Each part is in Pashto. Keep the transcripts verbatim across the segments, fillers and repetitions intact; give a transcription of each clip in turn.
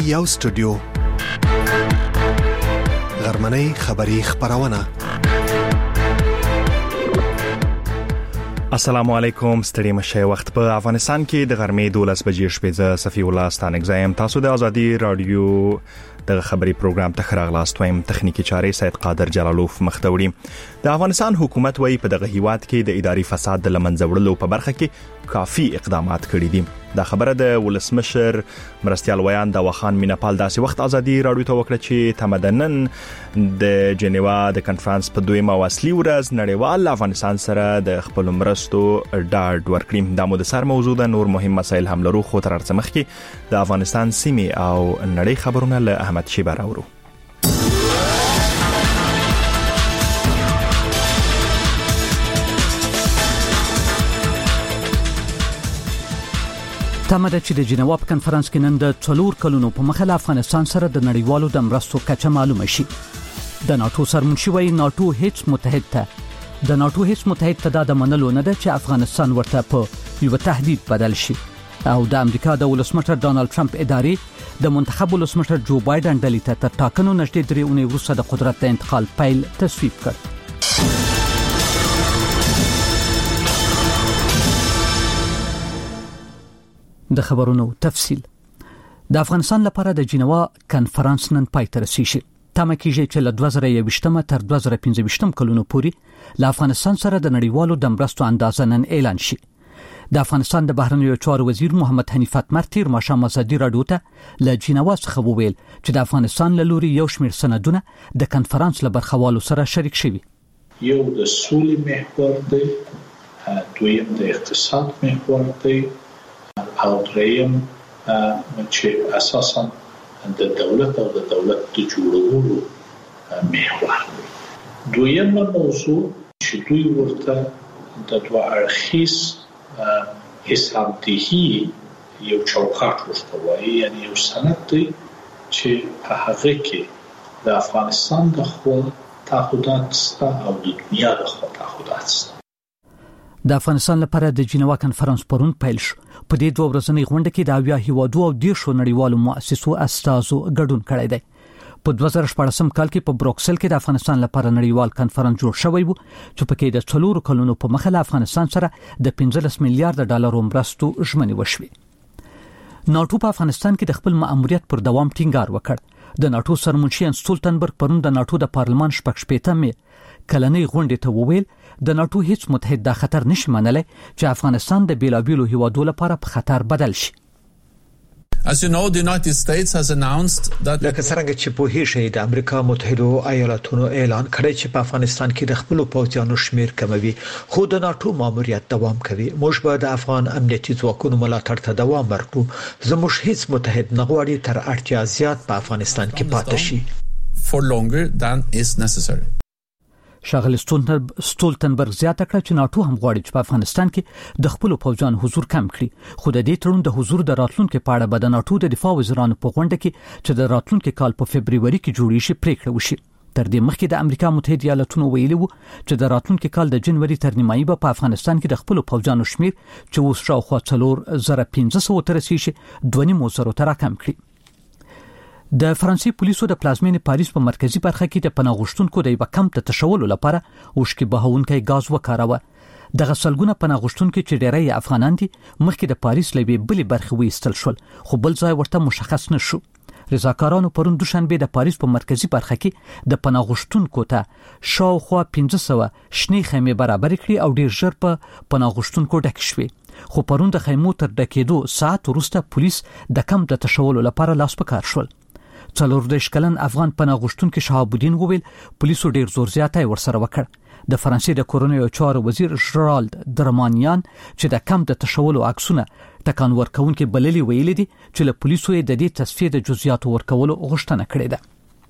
یو سټوډیو غرمنۍ خبری خبرونه. السلام علیکم، ستړي مشه. وخت په افغانستان کې د غرمې دولس بجې شپې. زه صفی الله ستانګزایم. تاسو د ازادي رادیو د خبري پروګرام ته خراغلاست وایم. تخنیکی چارې سید قادر جلالوف مختوړي. د افغانستان حکومت وايي په دغه هیواد کې د اداري فساد د لمنځه وړلو په برخه کې کافي اقدامات کړي دي. دا خبره د ولسمشر مرستيال ویان د وخان مینپال داسې وخت ازادي رادیو ته وکړه چې تمدنن د جنیوا د کنفرانس په دویمه واصلي ورځ نړیوال افغانستان سره د خپل مرستو ډاډ ورکړي. دا مو د سر موضوع ده. نور مهم مسایل هم لرو، خو تر څه مخکې د افغانستان سیمې او نړۍ خبرونه له احمد شیبه راوړو. تمه ده چې د جنیوا په کنفرانس کې نن د څلور کلونو په مخه له افغانستان سره د نړیوالو د مرستو کچه معلومه شي. د ناتو سرمنشي وايي ناتو هیڅ متحد ته د ناتو هیڅ متحد ته دا د منلو نه ده چې افغانستان ورته په یو تهدید بدل شي. او د امریکا د ولسمشر ډانلډ ټرمپ ادارې د منتخب ولسمشر جو بایدن ډلې ته تر ټاکنو نږدې درې اونۍ وروسته د قدرت د انتقال پیل تصویب کړ. د خبرونو تفصیل. د افغانستان لپاره د جنیوا کنفرانس نن پای ته رسیږي. تمه کیږي چې له دوه زره یوویشتم تر دوه زره پنځه کلونو پورې له افغانستان سره د نړیوالو د مرستو اندازه نن اعلان شي. د افغانستان د بهرنیو چارو وزیر محمد حنیف اتمر تیر ماښام ازادي رادیو ته له جنیوا څخه وویل چې د افغانستان له لوري یو شمېر سندونه د کنفرانس له برخوالو سره شریک شوي. یو د سولې محور دی، دویم د اقتصاد محور دی، او دریم چې اساسا د دولت او د دولت د جوړولو محور دی. دویمه موضوع چې دوی ورته د دوه اړخیز حسابدهي یو چوکاټ ورته وایي، یعنی یو سند دی چې په هغه کې د افغانستان د خوا تعهدات شته او د دنیا د خوا تعهدات شته. د افغانستان لپاره د جنیوا کنفرانس پرون پیل شو. په دې دوه ورځنۍ غونډه کې د اویا هیوادو او دیرشو نړیوالو مؤسسو استازو ګډون کړی دی. په دوه زره شپږم کال کې په بروکسل کې د افغانستان لپاره نړیوال کنفرانس جوړ شوی و چې په کې د څلورو کلونو په مخه له افغانستان سره د پنځلس میلیارډ ډالرو مرستو ژمنې وشوې. ناتو په افغانستان کې د خپل مأموریت پر دوام ټینګار وکړ. د ناتو سرمنشي سټولټنبرګ پرون د ناتو د پارلمان شپږ شپېتمې کلنۍ غونډې ته وویل د ناتو هیڅ متحد دا خطر نشي منلای چې افغانستان د بیلابیلو هیوادو لپاره په خطر بدل شي. As you know, the United States has announced that لکه څنګه چې په هیڅ د امریکا متحده ایالاتونو اعلان کړی چې په افغانستان کې د خپل پوځیانو شمیر کموي، خو د ناتو ماموریت دوام کوي. موږ به د افغان امنیتي ځواکونو ملاتړ ته دوام ورکړو. زموږ هیڅ متحد نه غواړي تر اړتیا زیات په افغانستان کې پاتې شي for longer than is necessary. ښاغلي سټولټنبرګ زیاته کړه چې ناتو هم غواړي چې په افغانستان کې د خپل پوځیانو حضور کم کړي، خو د دې تړون د حضور د راتلونکو په اړه به د ناتو د دفاع وزیرانو په غونډه کې چې د راتلونکو کال په فبرवरी کې جوړې شي پریکړه وشي. تر دې مخکې د امریکا متحده ایالاتونو ویلي وو چې د راتلونکو کال د جنوري تر نیمایي به په افغانستان کې د خپل پوځیانو شمیر چې اوس شاوخوا څلور زره پنځه سوه تر رسیدي دوه نیم زره تر راکم کړي. د فرانسې پولیسو د پلازمینې پاریس په مرکزی برخه کې د پناه غوښتونکو د یو کمپ ته تشولو لپاره اوښکې بهونکی غاز وکاروه. د غسلګونه پناه غوښتونکو چې ډېری افغانان دي مخکې د پاریس لوي بلې برخه وېستل شول، خو بل ځای ورته مشخص نشو. رضاکارانو پرون دوشنبه د پاریس په مرکزی برخه کې د پناه غوښتونکو ته شاوخوا پنځه سوه شنې خیمې برابر کړې او ډېر ژر په پناه غوښتونکو ډک شوې. خو پرون د خیمو تر ډکېدو ساعت وروسته پولیس د کمپ د تشولو لپاره لاس په کار شول. څلور دیرش کلن افغان پناه غوښتونکي شهاب الدین وویل پولیسو ډیر زور زیاتی ورسره وکړ. د فرانسې د کورونیو چارو وزیر ژرالد درمانیان چې د کمپ د تشولو عکسونه ټکان ورکونکي بللي ویلي دي چې له پولیسو د دې تصفیه د جزئیاتو ورکولو غوښتنه کړې ده.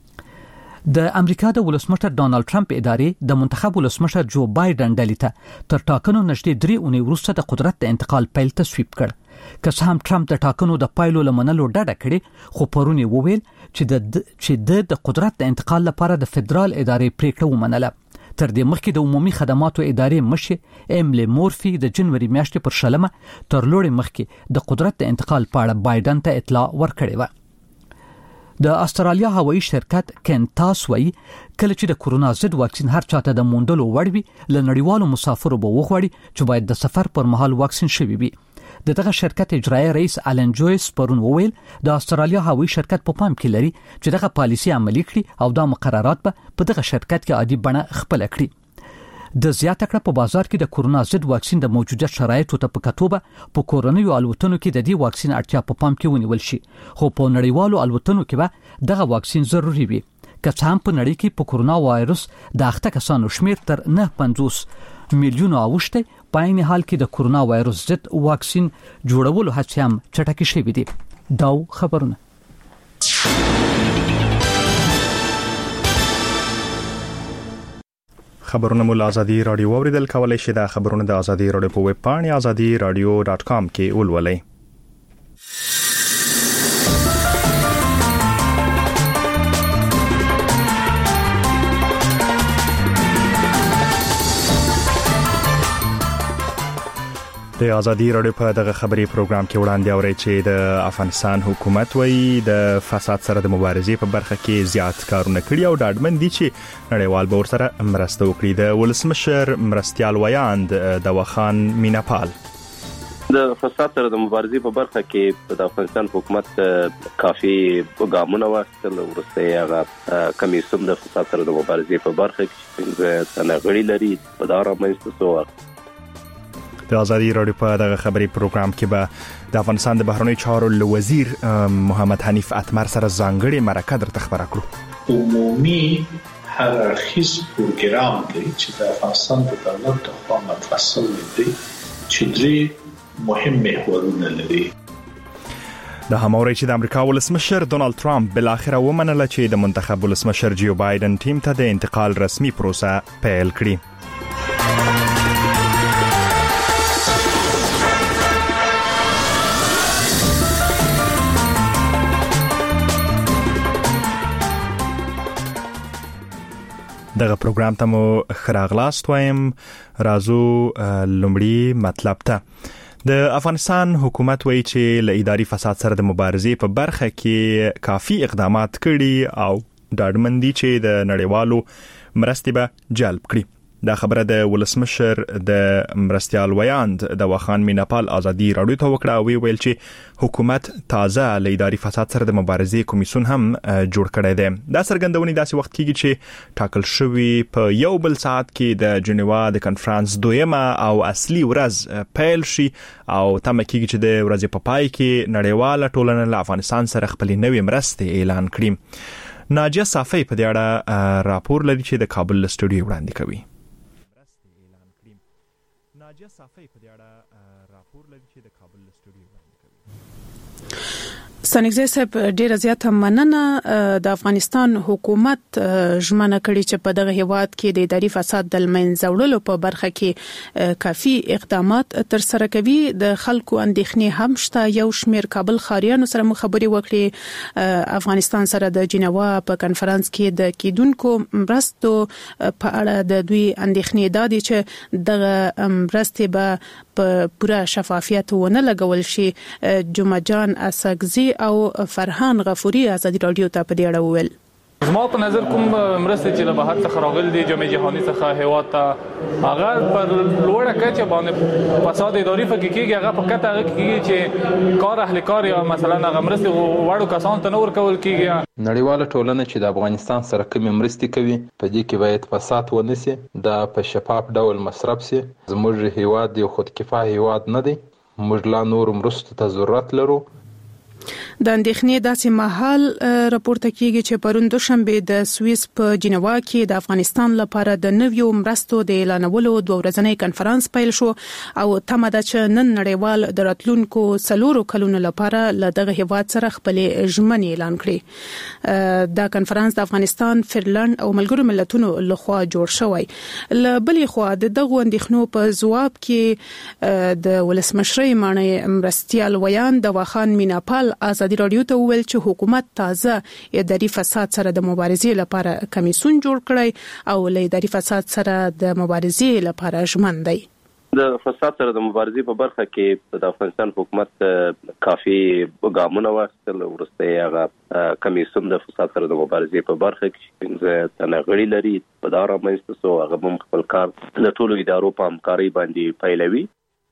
د امریکا د ولسمشر ډانلډ ټرمپ ادارې د منتخب ولسمشر جو بایدن ډلې ته تر ټاکنو نږدې درې اونۍ وروسته د قدرت د انتقال پیل تصویب کړ. که څه هم ټرمپ د ټاکنو د پایلو لمنلو ډډه کړې، خو پرون یې وویل چې د چې د قدرت د انتقال لپاره د فدرال ادارې پریکړه ومنله. تر دې مخکې د عمومي خدماتو ادارې مشر ایملی مورفي د جنوري میاشتې پر شلمه تر لوړې مخکې د قدرت د انتقال په اړه بایدن ته اطلاع ورکړې و. د استرالیا هوایي شرکت کینټاس وایي کله چې د کورونا ضد واکسین هر چاته د موندلو وړ وي لنړیوالو مسافرو به وغواړي چې باید د سفر پر مهال واکسین شوي وي. د دغه شرکت اجرایي رئیس آلن جویس پرون وویل د استرالیا هوایي شرکت په پام کې لري چې دغه پالیسي عملي کړي او دا مقررات به په دغه شرکت کې عادي بڼه خپل کړي. د زیاته کړه په بازار کې د کورونا ضد واکسین د موجوده شرایطو ته په کتو به په کورونیو الوتنو کې د دې واکسین اړتیا په پام کې ونیول شي، خو په نړیوالو الوتنو کې به دغه واکسین ضروري وي. که څه هم په نړۍ کې په کورونا وایرس د اخته کسانو شمیر تر نه پنځوس میلیونو اوښته، په عین حال کې د کورونا وایرس ضد واکسین جوړولو هڅې هم چټکې شوې دي. دا خبرونه خبرونه مول ازادي رادیو اوریدل کولای شي. د خبرونه د ازادي رادیو په ویب پاڼه ازادي رادیو ډاټ کام کې ولولئ. د ازادي رادیو په دغه خبري پروګرام کې وړاندې اوري چې د افغانستان حکومت وایي د فساد سره د مبارزې په برخه کې زیات کارونه کړي او ډاډمن دي چې نړیوال به ورسره مرسته وکړي. د ولسمشر مرستيال ویاند د وخان میناپال د فساد سره د مبارزې په برخه کې د افغانستان حکومت کافي ګامونه واخیستل. ورسته هغه کمیسیون د فساد سره د مبارزې په برخه کې څنګه تنغړی لري په دغه رامنځته شو. د ازادي رادیو په دغه خبري پروګرام کې به د افغانستان د بهرنیو چارو وزیر محمد حنیف اتمر سره ځانګړي مرکه درته خبره کړو. عمومي هر اړخیز پروګرام دی چې د افغانستان د دولت لخوا مطرح شوی دی چې درې مهم محورونه لري. د هماوري چې د امریکا ولسمشر ډونالد ټرامپ بل اخر ومنله چې د منتخب ولسمشر جو بایدن ټیم ته د انتقال رسمي پروسه پیل کړي. دغه پروګرام ته مو خراغلاست وایم. رازو لومړی مطلب ته د افغانستان حکومت وایي چې له اداري فساد سره د مبارزې په برخه کې کافي اقدامات کړي او ډاډمن دي چې د نړیوالو مرستې به جلب کړي. دا خبره د ولسمشر د مرستيال ویاند د وخان میناپال ازادي رادیو ته وکړه او ویل چې حکومت تازه له اداري فساد سره د مبارزې کمیسیون هم جوړ کړی دی. دا څرګندونې داسې وخت کېږي چې ټاکل شوی په یو بل ساعت کې د جنیوا د کنفرانس دویمه او اصلي ورځ پیل شي او تمه کېږي چې د ورځې په پای کې نړیواله ټولنه له افغانستان سره خپل نوې مرستې اعلان کړي. ناجیه صافی په دې اړه راپور لري چې د کابل له سټوډیو وړاندې کوي. ناجیه صافی په دې اړه راپور لري چې د کابل له سټوډیو وړاندې کوي. سنګزی صاحب ډیره زیاته مننه. د افغانستان حکومت ژمنه کړې چې په دغه هیواد کې د اداري فساد د منځه وړلو په برخه کې کافي اقدامات تر سره کوي. د خلکو اندېښنې هم شته. یو شمېر کابل ښاریانو سره خبرې وکړې. افغانستان سره د جنیوا په کنفرانس کې د کیدونکو مرستو په اړه د دوی اندېښنې دا دي چې دغه مرستې به په پوره شفافیت ونه لګول شي. جمعه جان اسګزي او فرحان غفوري ازادي رادیو ته په دې اړه وویل. زما په نظر کوم مرستې چې له بهر څخه راغلي دي جامع جهاني څخه هیواد ته هغه پر لوړه کچه باندې فساد اداري فکر کېږي. هغه په کته هغه کېږي چې کار اهل کار یا مثلا هغه مرستې وړو کسان ته نور کول کېږي. نړیواله ټولنه چې د افغانستان سره کوم مرستې کوي په دې کې باید فساد ونسي، دا په شفاف ډول مصرف سي. زموږ هیواد یو خودکفا هیواد نه دی. موږ لا نور مرستو ته ضرورت لرو. د اندېښنې داسې مهال راپورته کیږي چې پرون دوشنبه د سویس په جنیوا کې د افغانستان لپاره د نویو مرستو د اعلانولو دوه ورځنی کنفرانس پیل شو او تمه ده چې نن نړیوال د راتلونکو څلورو کلونو لپاره له دغه هیواد سره خپل ژمنې اعلان کړي. دا کنفرانس د افغانستان، فنلند او ملګرو ملتونو لخوا جوړ شوی. له بلې خوا د دغه اندېښنو په ځواب کې د ولسمشرۍ معنی مرستيال ویاند د وخان میناپال ازادي رادیو ته وویل چې حکومت تازه اداري فساد سره د مبارزې لپاره کمیسیون جوړ کړی او له اداري فساد سره د مبارزې لپاره ژمن دی. د فساد سره د مبارزې په برخه کې د افغانستان حکومت کافي ګامونه واخیستل. وروسته هغه کمیسیون د فساد سره د مبارزې په برخه کې څنګه تنغړی لري په دا رامنځته سو هغه هم خپل کار د ټولو ادارو په همکارۍ باندې پیلوي.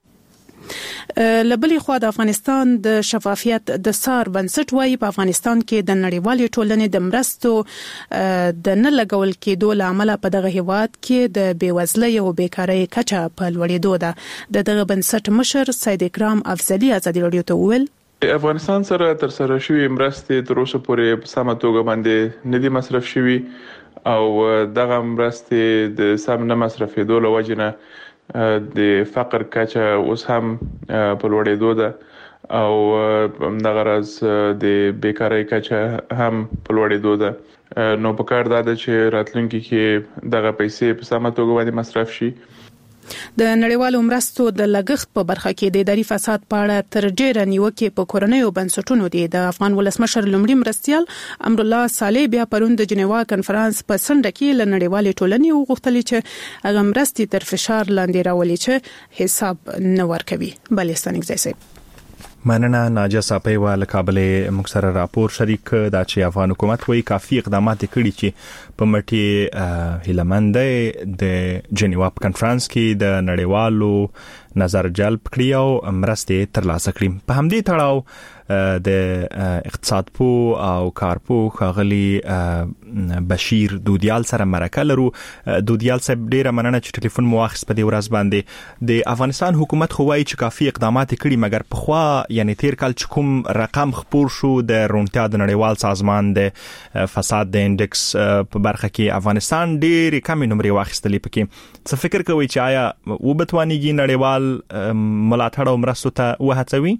لبلی خو د افغانستان د شفافیت د سار بنسټ وایي په افغانستان کې د نړیوالې ټولنې د مرستو د نه لګول کېدو لامل په دغه هیواد کې د بیوزلۍ او بیکارۍ کچه په لوړېدو ده. د دغه بنسټ مشر سید اکرام افضلی ازادي رادیو ته وویل افغانستان سره تر سره شوی مرستې تر اوسه پورې په سمه توګه باندې ندي مصرف شوی او دغه مرستې د سم نه مصرفېدو له وجې نه د فقر کچه اوس هم په لوړېدو ده او دغه راز د بیکارۍ کچه هم په لوړېدو ده. نو په کار ده چې راتلونکي کې دغه پیسې په سمه توګه باندې مصرف شي. د نړیوالو مرستو د لګښت په برخه کې د اداري فساد په اړه تر ډیره نیوکې په کورنیو بنسټونو دي. د افغان ولسمشر لومړي مرستيال امرالله صالح بیا پرون د جنیوا کنفرانس په سنډه کې له نړیوالې ټولنې وغوښتل چې هغه مرستې تر فشار لاندې راولي چې حساب نه ورکوي. بلستان اگزیسي مننه ناجه صاحب ول کابل مکسر راپور شریک دا چې افغان حکومت وایي کافي اقدامات کړي چې په مټي هیلمنده د جنیوا کنفرانس کې د نړیوالو نظر جلب کړی او مرستې ترلاسه کړي. په همدې تړاو د اقتصاد پو او کارپو خغلی بشیر دودیال سره مرکه لرو. دودیال صاحب ډیره مننه چې ټلیفون مو واخیست په دې ورځ باندې. د افغانستان حکومت خو وایي چې کافي اقدامات کړي مګر په خوا یعنی تیر کال چې کوم رقم خپور شو د رونټیا د نړیوال سازمان د فساد د انډکس په برخه کې افغانستان ډیر کم نمرې واخیستلې. پکې څه فکر کوي چې آیا وبتوانیږي نړیوال ملاتړ او مرستو ته وهڅوي؟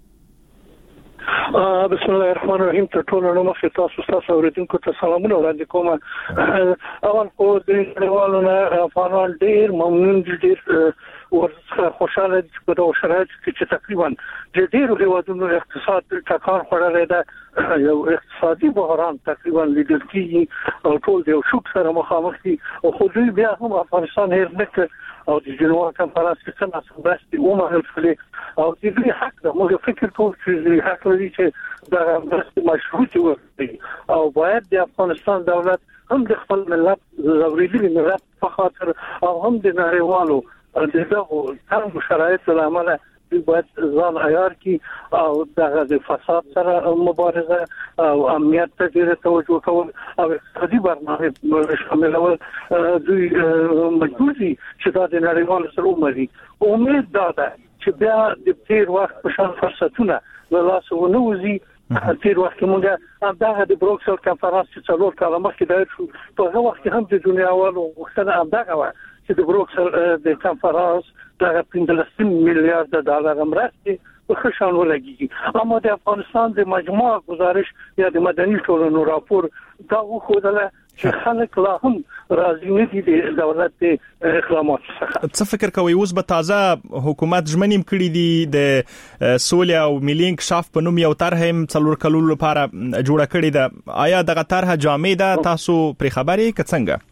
بسم الله الرحمن الرحیم. ته ټول نو مخ تاسو تاسو اوریدونکو ته سلامونه وړاندې کوم. اول خو د نړیوالو نه افغانان ډیر ممنون دي، ډیر ورڅخه خوشاله دي په دغه شرایط کې چې تقریبا د ډیرو هیوادونو اقتصاد ټکان خوړلی ده. یو اقتصادي بحران تقریبا لیدل کېږي او ټول د یو شوک سره مخامخ دي. خو دوی بیا هم افغانستان هېر نه کړ او د جنوب کنفرانس کې څنګه مرستې ومنل شولې او د دوی حق ده. موږ فکر کوو چې دوی حق لري چې دا مرستې مشروطې وکړي او باید د افغانستان دولت هم د خپل ملت ضروري ملت په خاطر او هم د نړیوالو دغه څنګه شرایط له امله باید ځان عیار کی او دغه د فساد سره مبارزه او امنیت ته ډېر توجه کول او اقتصادي برنامه شاملول دوی مجبور دي چې دا د نړیوالو سره ومري. امید دا ده چې بیا د تیر وخت په شان فرصتونه له لاسه ونه وځي. تیر وخت موږ دغه د بروکسل کنفرانس چې څلور کاله مخکې دا شو په هغه وخت هم د دنیاوالو غوښتنه همدغه وه چې د بروکسل د کنفرانس دغه پنځلس میلیارډ ډالر مرستې په ښه شان ولګېږي. اما د افغانستان د مجموع گزارش یا د مدني ټولنو راپور دا وښودله چې خلک لا هم راضي نه دي د دولت د اقداماتو څخه. څه فکر کوئ اوس به تازه حکومت ژمنې کړي دي د سولې او ملي انکشاف په نوم یو طرح هم څلور کلونو لپاره جوړه کړې ده؟ آیا دغه طرح جامع ده؟ تاسو پرې خبر یې که څنګه؟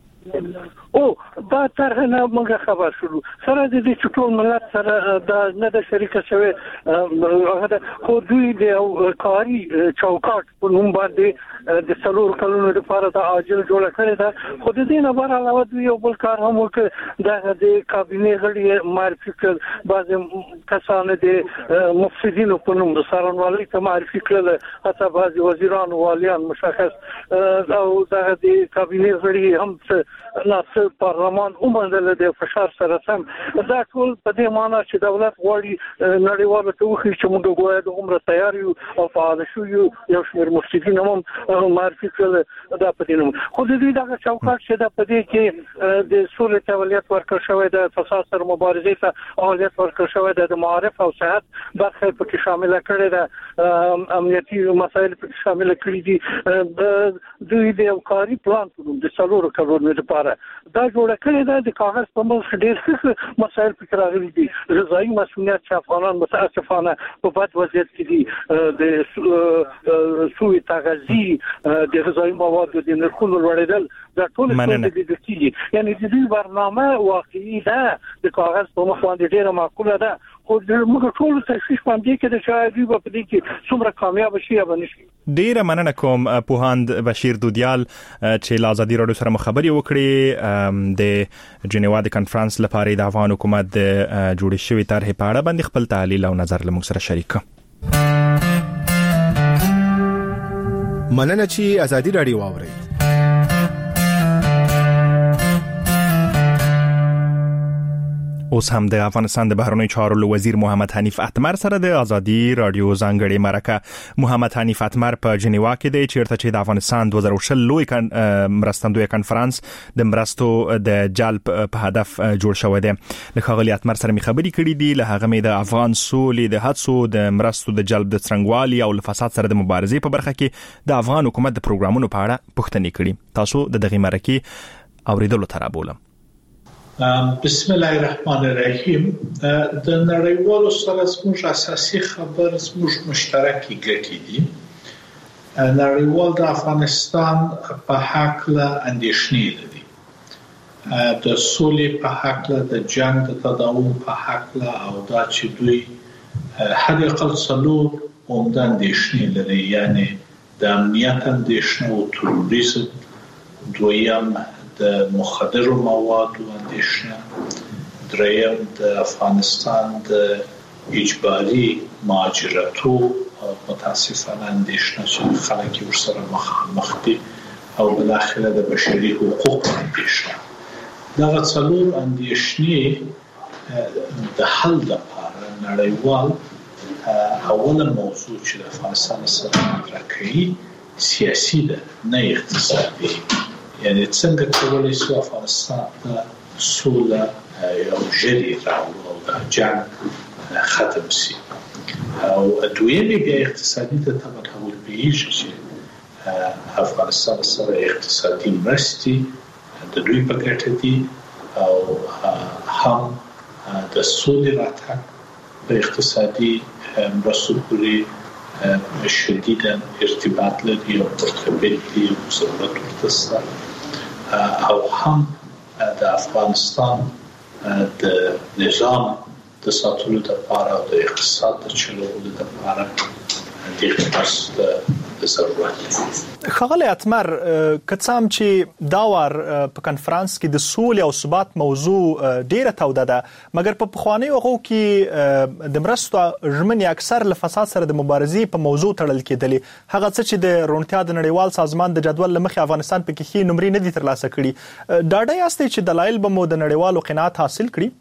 او دا طرح نه موږ خبر شو سره د دې ټول ملت سره دا نه د شریک شوی هغه خو دوی د کاری چوکاټ په نوم باندې د څلور کلونو لپاره د عاجل جوړ کړی دا. خو د دې نه بهر علاوه دوی یو بل کار هم وکړ دا د کابینه غړي معرفي کړل. بعض کسان د مفسدینو په نوم د سارنوالۍ ته معرفي کړل، حتی بعض وزیران والیان مشخص او دا د کابینه غړي هم ناصر پارلمان ومنل د فشار سره سم. دا ټول په دې معنی چې دولت غواړي نړیوالو ته وښيي چې موږ غواړو د عمره تیار یو او فعال شو یو یو شمېر مفسدین هم معرفي کړل. دا په دې نوم خو د دې دغه چوکاټ چې دا په دې کې د سولې ته اولویت ورکړل شوی، د فساد سره مبارزې ته اولویت ورکړل شوی، د معارف او صحت برخه پکې شامل کړي ده، امنیتي مسایل پکې شامل کړي دي. د دوی د کاری پلان په نوم د څلورو کلونو لپاره دا جوړه کړې ده د کاغذ په مخ ډېر څه مسایل فکر راغلي دي غذایی مسؤلیت چې افغانان متاسفانه په بد وضعیت کې دي د سوء تغذیه د غذایی موادو د نرخونو لوړېدل دا ټول څه دي چې یعنی د دې برنامه واقعي ده د کاغذ په مخ باندې ډېره معقوله ده خو موږ ټول تشویش باندې کې د شاهدي په دې کې څومره کامیاب شي یا بنشي. ډیره مننه کوم پوهاند بشیر دودیال چې له ازادي رادیو سره خبرې وکړې د جنیوا د کانفرنس لپاره د افغان حکومت د جوړې شوې طرحې په اړه باندې خپل تحلیل او نظر له موږ سره شریک کړ. مننه چې ازادي رادیو واوري. اوس هم د افغانستان د بهرنیو چارو وزیر محمد حنیف اتمر سره د ازادي رادیو ځانګړي مرکه. محمد حنیف اتمر په جنیوا کې دی چیرته چې د افغانستان دوه زره شل لوی مرستندوی کانفرنس د مرستو د جلب په هدف جوړ شوی دی. له ښاغلي اتمر سره می خبرې کړې دي، له هغه مې د افغان سولې د هڅو د مرستو د جلب د څرنګوالي او له فساد سره د مبارزې په برخه کې د افغان حکومت د پروګرامونو په اړه پوښتنې کړې. تاسو د دغه مرکه اوریدلو ته رابولم. بسم الله الرحمن الرحیم. د نړیوالو سره زموږ اساسي خبر زموږ مشترکي ګټې دي. نړیوال د افغانستان په حق له اندېښنې لري، د سولې په حق له، د جنگ د تداوم په حق له، او دا چې دوی حد اقل څلور عمده اندېښنې لري، یعنی د امنیت اندېښنه او تروریزم، دویم د مخدرو موادو اندېښنه، دریم د افغانستان د اجباري مهاجرتو متاسفانه اندېښنه چې خلک یې ورسره مخ دي، او بالاخره د بشري حقوقو اندېښنه. دغه څلور اندېښنې د حل لپاره نړیوال اوله موضوع چې د افغانستان سره مطرح کوي سیاسي ده، نه اقتصادي. یعنی څنګه کولای شو افغانستان ته سوله او ژغوري راوړو او د جنگ ختم شي. او دویمه بیا اقتصادي ته تمرکز پیږي چې افغانستان سره اقتصادي مرستې د دوی په ګټه دي، او هم د سولې راتګ په اقتصادي مرستو پورې شدیداً ارتباط لري او مرتبط دي او ضرورت ورته شته، او هم د افغانستان د نظام د ساتلو لپاره او د اقتصاد د چلولو لپاره دغه مرسته د ضرورت دي. ښاغلی اتمر، که څه هم چې دا وار په کنفرانس کې د سولې او ثبات موضوع ډیره توده ده، مګر په پخوانیو هغو کې د مرستو ژمنې اکثر له فساد سره د مبارزې په موضوع تړل کېدلې. هغه څه چې د روڼتیا د نړیوال سازمان د جدول له مخې افغانستان پکې ښې نمرې نه دي ترلاسه کړي. ډاډه یاستئ چې دلایل به مو د نړیوالو قناعت حاصل کړي؟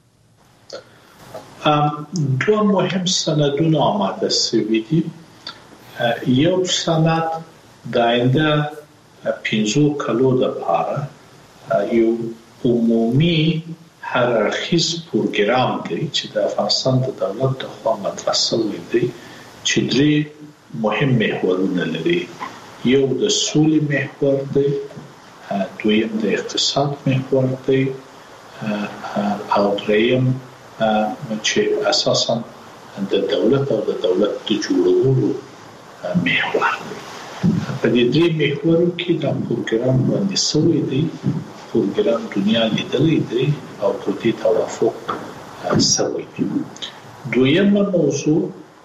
دوه مهم سندونه آماده شوي دي. یو سند د آینده پنځو کلو لپاره یو عمومي هررخیز پروګرام دی چې د افغانستان د دولت لخوا مطرح شوی دی، چې درې مهم محورونه لري. یو د سولې محور دی، دویم د اقتصاد محور دی، او دریم چې اساساً د دولت او د دولت د جوړولو محور دی. په دې درې محورو کې دا پروګرام باندې شوی دی. پروګرام دنیا لیدلی دی او په دې توافق شوی دی. دویمه موضوع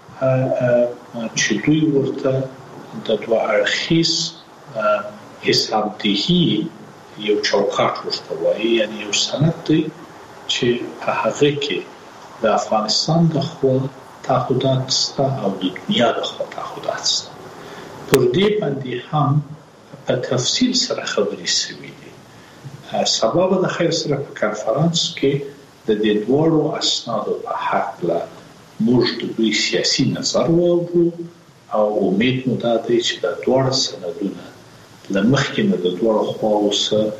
چې دوی ورته د دوه اړخیز حسابدهي یو چوکاټ ورته وایي، یعنی یو سند دی چې په هغه کې د افغانستان د خوا تعهدات شته او د دنیا د خوا تعهدات شته. پر دې باندې هم په تفصیل سره خبرې شوې دي. سبا به د خیر سره په کانفرنس کې د دې دوړو اسنادو په حق له موږ د دوی سیاسي نظر واورو، او امید مو دا دی چې د دوړو سندونه له مخکې نه د دوړو خواو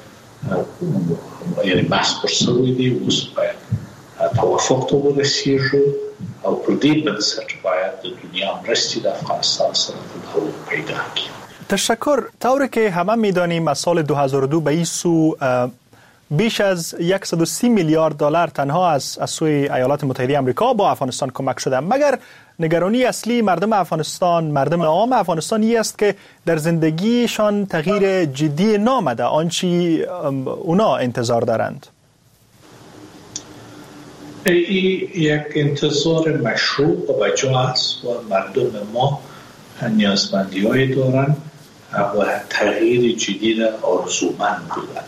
سره یعنی بحث پر شوی دی، اوس باید توافق ته ورسیږو، او پر دې بنسټ باید د دنیا مرستې د افغانستان سره تداوم پیدا کړي. تشکر. طور که همه میدانیم از سال دو هزار و دو به این سو بیش از صد و سی میلیارد دلار تنها از از سوی ایالات متحده آمریکا با افغانستان کمک شده. مگر نگرانی اصلی مردم افغانستان، مردم عام افغانستانی است که در زندگیشان تغییر جدی نامده آنچه اونا انتظار دارند؟ این یک انتظار مشروع و جا است و مردم ما نیازمندی های دارند و تغییر جدی را آرزومند بودند.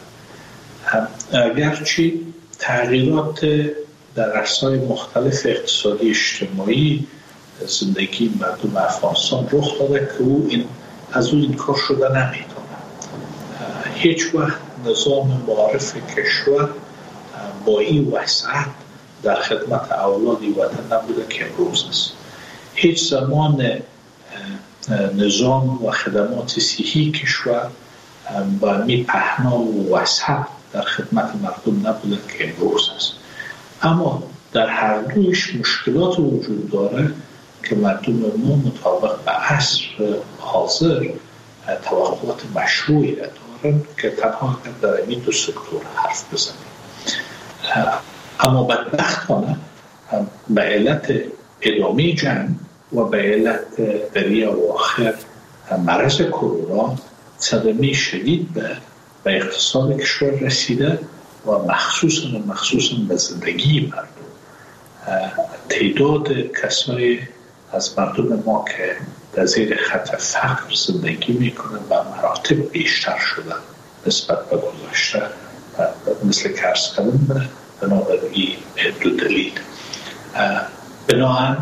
اگرچه تغییرات در عرصه‌های مختلف اقتصادی اجتماعی زندگی مردم افغانستان رخ داده که او این از او انکار شده نمیتونه. هیچ وقت نظام معارف کشور با این وسعت در خدمت اولاد وطن نبوده که امروز است. هیچ زمان نظام و خدمات صحی کشور با می پهنا و وسعت در خدمت مردم نبوده که امروز است. اما در هر دویش مشکلات وجود داره که مردم ما مطابق به عصر حاضر توقعات مشروعی را دارن که تنها در این دو سکتور حرف بزنیم. اما بدبختانه به علت ادامه جنگ و به علت در اواخر مرض کرونا صدمه شدید به به اقتصاد کشور رسیده و مخصوصا مخصوصا به زندگی مردم. تعداد کسای از مردم ما که در زیر خط فقر زندگی میکنن به مراتب بیشتر شدن نسبت به گذشته، مثل که عرض کردم بنابراین دو دلیل. بنابراین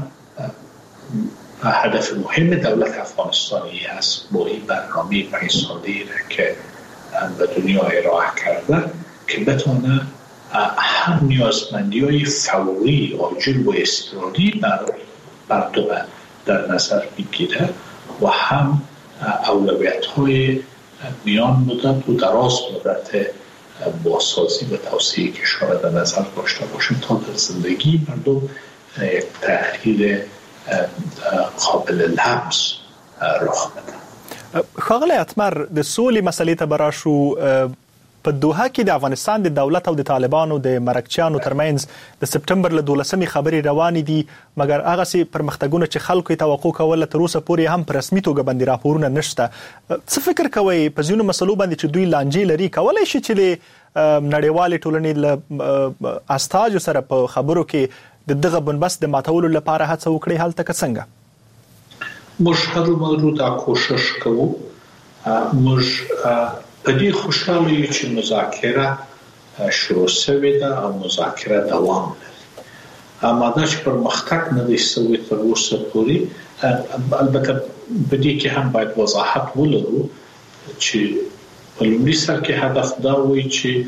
هدف مهم دولت افغانستانی است با این برنامه پنج ساله که به دنیا ارائه کرده که بتونه هم نیازمندی های فوری عاجل و اضطراری مردم در نظر بگیره و هم اولویت های میان مدت و دراز مدت بازسازی و توسعه کشور در نظر داشته باشه تا در زندگی مردم یک تغییر قابل لمس رخ بده. ښاغلی اتمر، د سولې مسلې ته به راشو. په دوحه کې د افغانستان د دولت او د طالبانو د مرکچیانو ترمنځ د سپټمبر له دولسمې خبرې روانې دي، مګر هغسې پرمختګونه چې خلکو یې توقع کوله تر اوسه پورې هم په رسمي توګه باندې راپورونه نشته. څه فکر کوئ په ځینو مسلو باندې چې دوی لانجې لري کولی شي چې د نړیوالې ټولنې له استازو سره په خبرو کې د دغه بنبست د ماتولو لپاره هڅه وکړي؟ هلته که څنګه؟ موږ هرومرو دا کوشش کوو. موږ په دې خوشحاله یو چې مذاکره شروع شوې ده او مذاکره دوام لري. اما دا چې پرمختګ نه دی شوی تر اوسه پورې، البته په دې کې هم باید وضاحت ولرو چې په لومړي سر کې هدف دا وي چې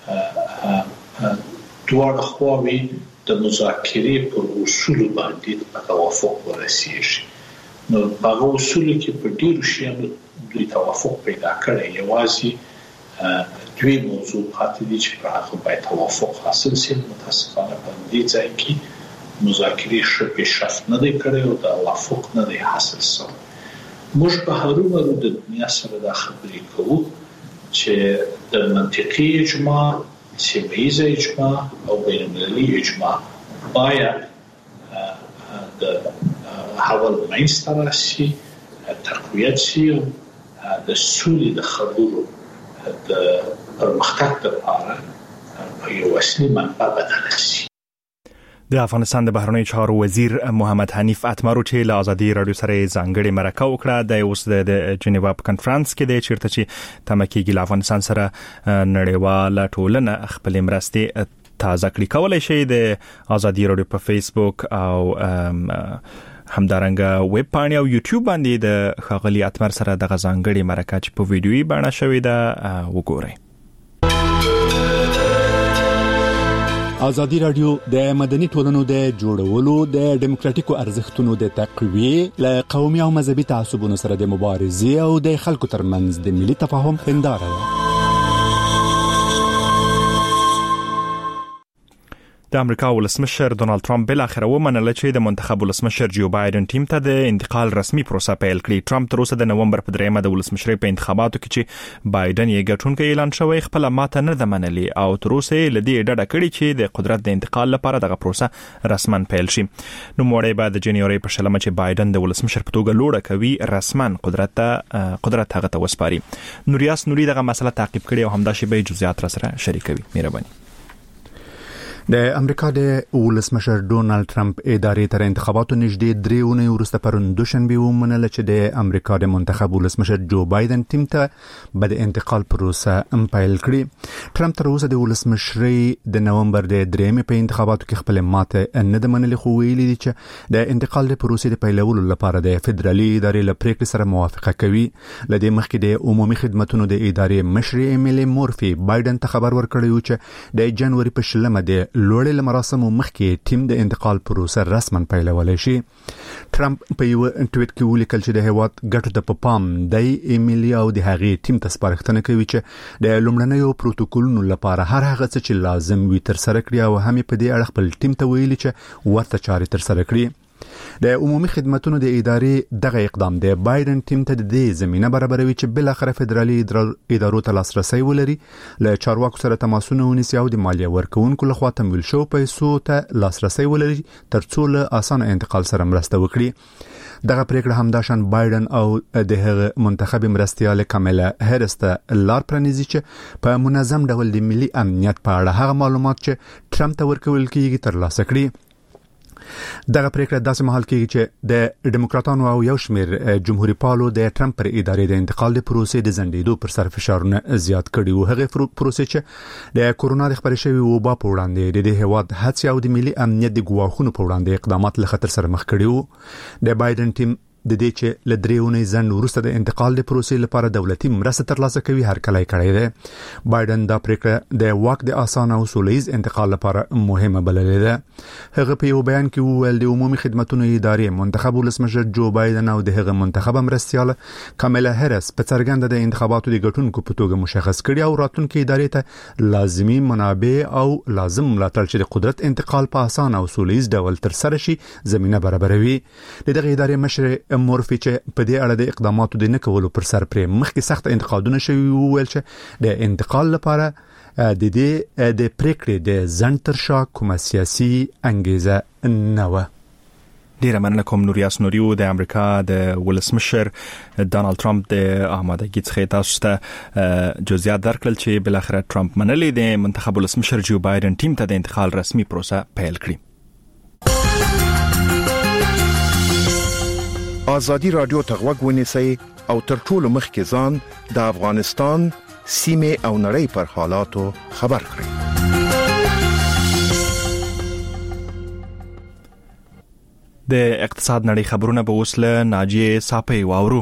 دواړه خواوې د مذاکرې پر اصولو باندې په توافق ورسیږي. نو هغه اصولو کې په ډیرو شیانو دوی توافق پیدا کړی، یوازې دوی موضوع پاتې دي چې په هغه باید توافق حاصل شي. متاسفانه په دې ځای کې مذاکرې ښه پیشرفت نه دی کړی او توافق نه دی حاصل شوی. موږ په هرومرو د دنیا سره دا خبرې کوو چې د منطقي اجماع، سیمه‌ایزه اجماع او بین‌المللي اجماع باید د حول منځته راشي، تقویت شي او د سولې د خبرو د پرمختګ لپاره په یو اصلي منبع بدل شي. د افغانستان د بهرنیو چارو وزیر محمد حنیف اتمر چې له آزادي رادیو سره ځانګړې مرکه وکړه، د اوس د جنیوا په کنفرانس کې دی چیرته چې تمه کېږي له افغانستان سره نړیواله ټولنه خپلې مرستې تازه کړي. کولی شئ د آزادي رادیو په فیسبوک او همدارنګه ویب پاڼې او یوټیوب باندې د ښاغلي اتمر سره دغه ځانګړې مرکه چې په ویډیویي بڼه شوې ده وګورئ. آزادي رادیو د مدني ټولنو د جوړولو، د ډیموکراتیکو ارزښتونو د تقویې، له قومي او مذهبي تعصبونو سره د مبارزې او د خلکو ترمنځ د ملي تفاهم هنداره ده. د امریکا ولسمشر ډونالد ټرمپ بل اخر ومنل چې د منتخب ولسمشر جو بایدن ټیم ته د انتقال رسمي پروسه پیل کړي. ټرمپ تر اوسه د نومبر په دریمه د ولسمشرۍ په انتخاباتو کې چې بایدن یې ګټونکی اعلان شوی خپل ماته نه ده منلي او تر اوسه لدی ډډه کړې چې د قدرت د انتقال لپاره دغه پروسه رسما پیل شي. نو موړی بعد د جنوري په شلمه چې بایدن د ولسمشر په توګه لوړه کوي رسما قدرت ته قدرت هغه ته وسپاري. نوریاس نوري دغه مسله تعقیب کړي او همدا شی به جزئیات را سره شریکوي. مهرباني. د امریکا د ولسمشر ډونالد ټرمپ ادارې تر انتخاباتو نږدې درې اونۍ وروسته پرون دوشنبه ومنل چې د امریکا د منتخب ولسمشر جو بایدن ټیم ته به د انتقال پروسه هم پیل کړي. ټرمپ تر اوسه د ولسمشرۍ د نومبر د دریمې په انتخاباتو کې خپل ماته نه ده منلې، خو ویلي دي چې د انتقال د پروسې د پیلولو لپاره د فدرالي ادارې له پریکړې سره موافقه کوي. لدې مخکې د عمومي خدماتو د ادارې مشر ایمیلی مورفي بایدن ته خبر ورکړی و چې د جنوري په شلمه د لوړې مراسمو مخکې ټیم د انتقال پروسه رسما پیلولای شي. ټرمپ په یو ټویټ کې ولیکل چې د هیواد ګټو ته په پام دی ایمیلی او د هغې ټیم ته سپارښتنه کوي چې د لومړنیو پروتوکولونو لپاره هر هغه څه چې لازم وي تر سره کړي او هم په دې اړه خپل ټیم ته ویلي چې ورته چارې تر سره کړي. د عمومي خدماتو د ادارې دغه اقدام د بایدن ټیم ته د دې زمينه برابروي چې بل اخر فدرالي ادارو ته لاسرسي ولري، له چارواکو سره تماسونه ونیسي او د مالیه ورکوونکو لخوا تمویل شو پیسو ته لاسرسي ولري ترڅو له اسانه انتقال سره مرسته وکړي. دغه پریکړه همداشان بایدن او د هغه منتخب مرستيال کاملا هریس ته لار پرانیزي چې په منظم ډول د ملي امنیت په اړه هغه معلومات چې ټرمپ ته ورکول کیږي ترلاسه کړي. دغه پریکړه داسې مهال کېږي چې د ډیموکراتانو او یو شمېر جمهوریت پالو د ټرمپ پر ادارې د انتقال د پروسې د ځنډېدو پر سر فشارونه زیات کړي وو. هغه پروسې چې د کورونا د خپرې شوي وبا په وړاندې د هیواد هڅې او د ملي امنیت د ګواښونو په وړاندې اقدامات له خطر سره مخ کړي وو. د بایدن ټیم د دې چې له درې اونۍ ځنډ وروسته د انتقال د پروسې لپاره دولتي مرسته ترلاسه کوي هرکلی کړی دی. بایدن دا پریکړه د واک د اسانه او سولهییز انتقال لپاره مهمه بللې ده. هغه په یو بیان کې وویل د عمومي خدماتو ادارې منتخب ولسمشر جو بایدن او د هغه منتخب مرستيال کاملا هریس په څرګنده د انتخاباتو د ګټونکو په توګه مشخص کړي او راتلونکي ادارې ته لازمي منابع او لازم ملاتړ چې د قدرت انتقال په اسانه او سولهییز ډول تر سره شي زمينه برابروي. دغه ادارې مشر مورفي چې په دې اړه د اقداماتو د نه کولو پر سر پرې مخکې سخت انتقادونه شوي وویل چې د انتقال لپاره د دې د پریکړې د ځنډ تر شا کومه سیاسي انګیزه نه و. ډیره مننه کوم نوریاس نوریو د امریکا د ولسمشر ډونالد ټرمپ د آمادګۍ څخه تاسو ته جزئیات درکړل چې بل اخر ټرمپ منلې د منتخب ولسمشر جو بایدن ټیم ته د انتقال رسمي پروسه پیل کړي. آزادی رادیو ته غوږ ونیسئ او تر ټولو مخکې ځان د افغانستان سیمه او نړۍ پر حالاتو خبر کړئ. د اقتصاد نړۍ خبرونه به اوس له ناجیه صافی واورو.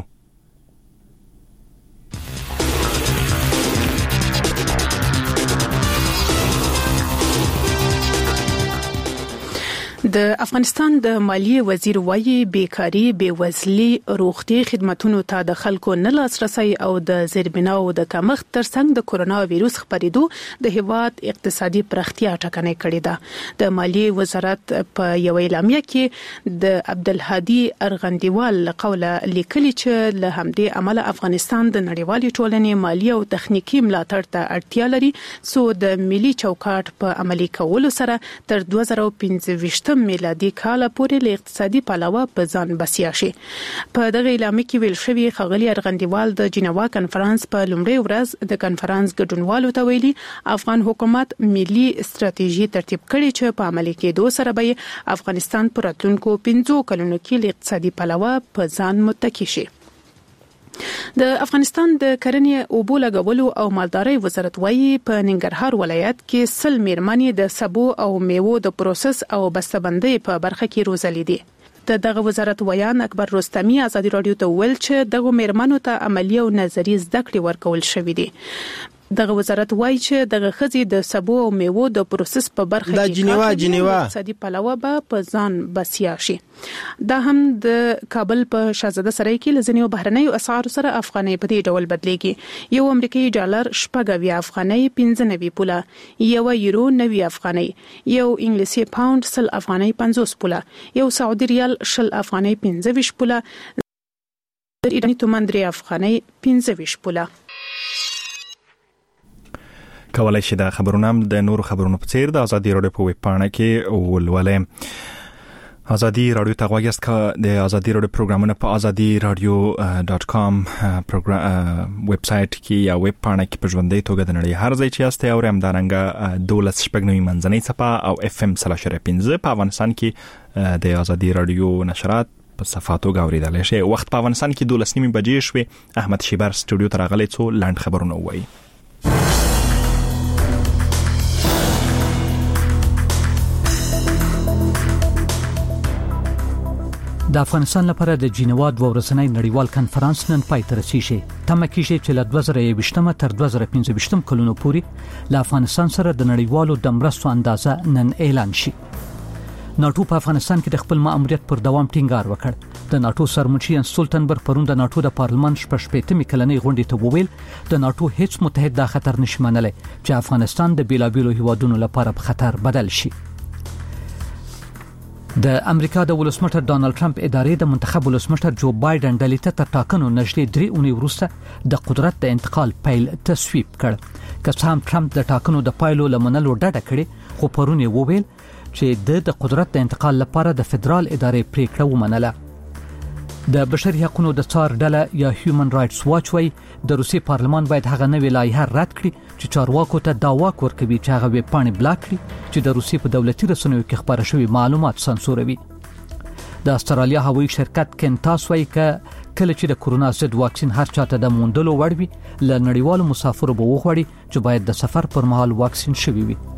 د افغانستان د مالیې وزیر وایي بیکاری، بیوزلي، روغتي خدماتو ته د خلکو نه لاسرسي او د زیربناو د کمښت ترڅنګ د کورونا وایروس خپرېدو د هیواد اقتصادي پرختیا ټکنۍ کړې ده. د مالیې وزارت په یو اعلامیه کې د عبدالهادي ارغندیوال قوله لیکلي چې له همدې عمله افغانستان د نړیوالې ټولنې مالی او تخنیکی ملاتړ ته اړتیا لري څو د ملي چوکاټ په عملي کولو سره تر دوه زره پنځه ویشت میلادي کال پورې له اقتصادي پلوه په ځان بسیا شي. په دغه اعلامیه کې ویل شوی خغلی ارغندیوال د جنیوا کنفرانس په لومړۍ ورځ د کنفرانس ګډونوالو ته ویلي افغان حکومت ملي ستراتیژي ترتیب کړي چې په عملي کېدو سره به افغانستان پر راتلونکو پنځو کلونو کې له اقتصادي پلوه په ځان متکی شي. د افغانستان د کرنې اوبو لګولو او مالدارۍ وزارت وایي په ننګرهار ولایت کې سل میرمنې د سبو او میوو د پروسس او بسته‌بندۍ په برخه کې روزلې دي. د دغه وزارت ویان اکبر رستمی ازادي رادیو ته ویل چې دغه میرمنو ته عملی او نظری زده کړې ورکول شوې دي. دغه وزارت وایي چې دغه خزي د سبو او میوو د پروسس په برخه کې د جنیوا جنیوا اقتصادي پلوه به په ځان بسیا شي. دا هم د کابل په شاهزاده سرای کې لزنیو بهرنیو اسعار سره افغانۍ په دې ډول بدلېږي. یو امریکایي ډالر شپږ افغانۍ پنځه نوي پوله، یو یورو نوي افغانۍ، یو انګلیسي پاوند سل افغانۍ پنځوس پوله، یو سعودي ریال شل افغانۍ پنځه ویشت پوله، د ایراني تومان درې افغانۍ پنځه ویشت پوله. کولای شي د خبرونو د نورو خبرونو په څیر د ازادي رادیو په ویب پاڼه کې ولولئ. ازادي رادیو ته غواړئ چې د ازادي رادیو پروګرامونه په ازادي رادیو ډاٹ کام پروګرام ویب سټ کې یا ویب پاڼه کې په ژوندۍ توګه د نړۍ هر ځای چې یاست او هم دارنګه دولس شپږ نوي منځنۍ صفه او اف ام سلاشره پنځه په افغانستان کې د ازادي رادیو نشرات په صفاتو غوړیدل شي. وخت په افغانستان کې دولس نیمه بجې شوې. احمد شیبر سټوډیو ته راغلی څو لاند خبرونه وایي. د افغانستان لپاره د جنیوا دوه ورځنی نړیوال کنفرانس نن پای ته رسیږي. تمه کیږي چې له دوه زره یوویشتم تر دوه زره پنځه ویشتم کلونو پورې له افغانستان سره د نړیوالو د مرستو اندازه نن اعلان شي. ناټو په افغانستان کې د خپل مأموریت پر دوام ټینګار وکړ. د ناټو سرمنشي سولتنبرګ پرون د ناټو د پارلمان شپږ کلنې غونډې ته وویل د ناټو هیڅ متحد دا خطر نشي منلی چې افغانستان د بیلابیلو هیوادونو لپاره په خطر بدل شي. د امریکا د ولسمشر ډانلډ ټرمپ ادارې د منتخب ولسمشر جو بایدن د لیته تر ټاکنو نږدې درې اونۍ وروسته د قدرت د انتقال پیل تصویب کړ. که څه هم ټرمپ د ټاکنو د پایلو لمنلو ډډه کړې، خو پرون یې وویل چې د قدرت د انتقال لپاره د فدرال ادارې پریکړه ومنله. د بشري حقوقو د څار ډله یا هیومن رائټس واچ وايي د روسي پارلمان باید هغه نوې لایحه رد کړي چې چارواکو ته دا واک ورکوي چې هغه ویب پاڼې بلاک کړي چې د روسي په دولتي رسنیو کې خبره شوی معلومات سانسوروي. د استرالیا هوایي شرکت کینټاس وايي ک کله چې د کورونا ضد واکسین هر چاته د موندلو وړ وي ل نړیوالو مسافرو به وغواړي چې باید د سفر پر مهال واکسین شوي وي.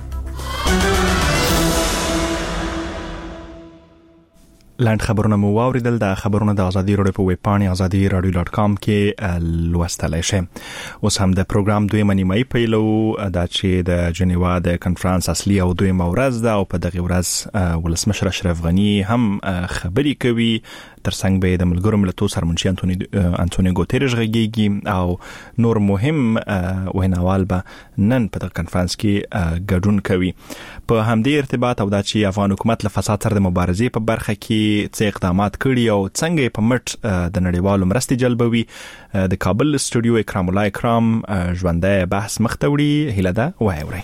لاند خبرونه مو واوریدل. د خبرونه د ازادي رادیو په ویب پاڼه ازادي رادیو ډاٹ کام کې لوستلای شئ. اوس هم د پروګرام دویمه نیمه پیلو د چې د جنیوا د کنفرانس اصلي او دویمه ورځ ده او په دغه ورځ ولسمشر اشرف غنی هم خبري کوي. ترڅنګ به د ملګرو ملتونو سرمنشي انټونی انټونی ګوتيريش غږیږي او نور مهم ویناوال به نن په دغه کنفرانس کې ګډون کوي. په همدې ارتباط او د چې افغان حکومت له فساد سره د مبارزې په برخه کې څه اقدامات کړي او څنګه په مټ د نړیوالو مرستې جلبوي، د کابل سټوډیو اکرام الله اکرام ژوندۍ بحث مختوړي هله ده وایوري.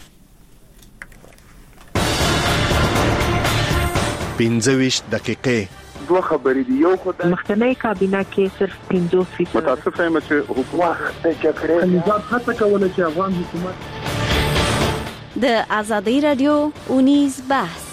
پنځه ویشت دقیقې دوه خبرې دی. یو خدای مخکنی کابینه کې صرف پنځوس فیصد متاسف یم چې حکومت د جګړې نظام هڅه کوله چې افغان حکومت د ازادي رادیو اونیز بحث.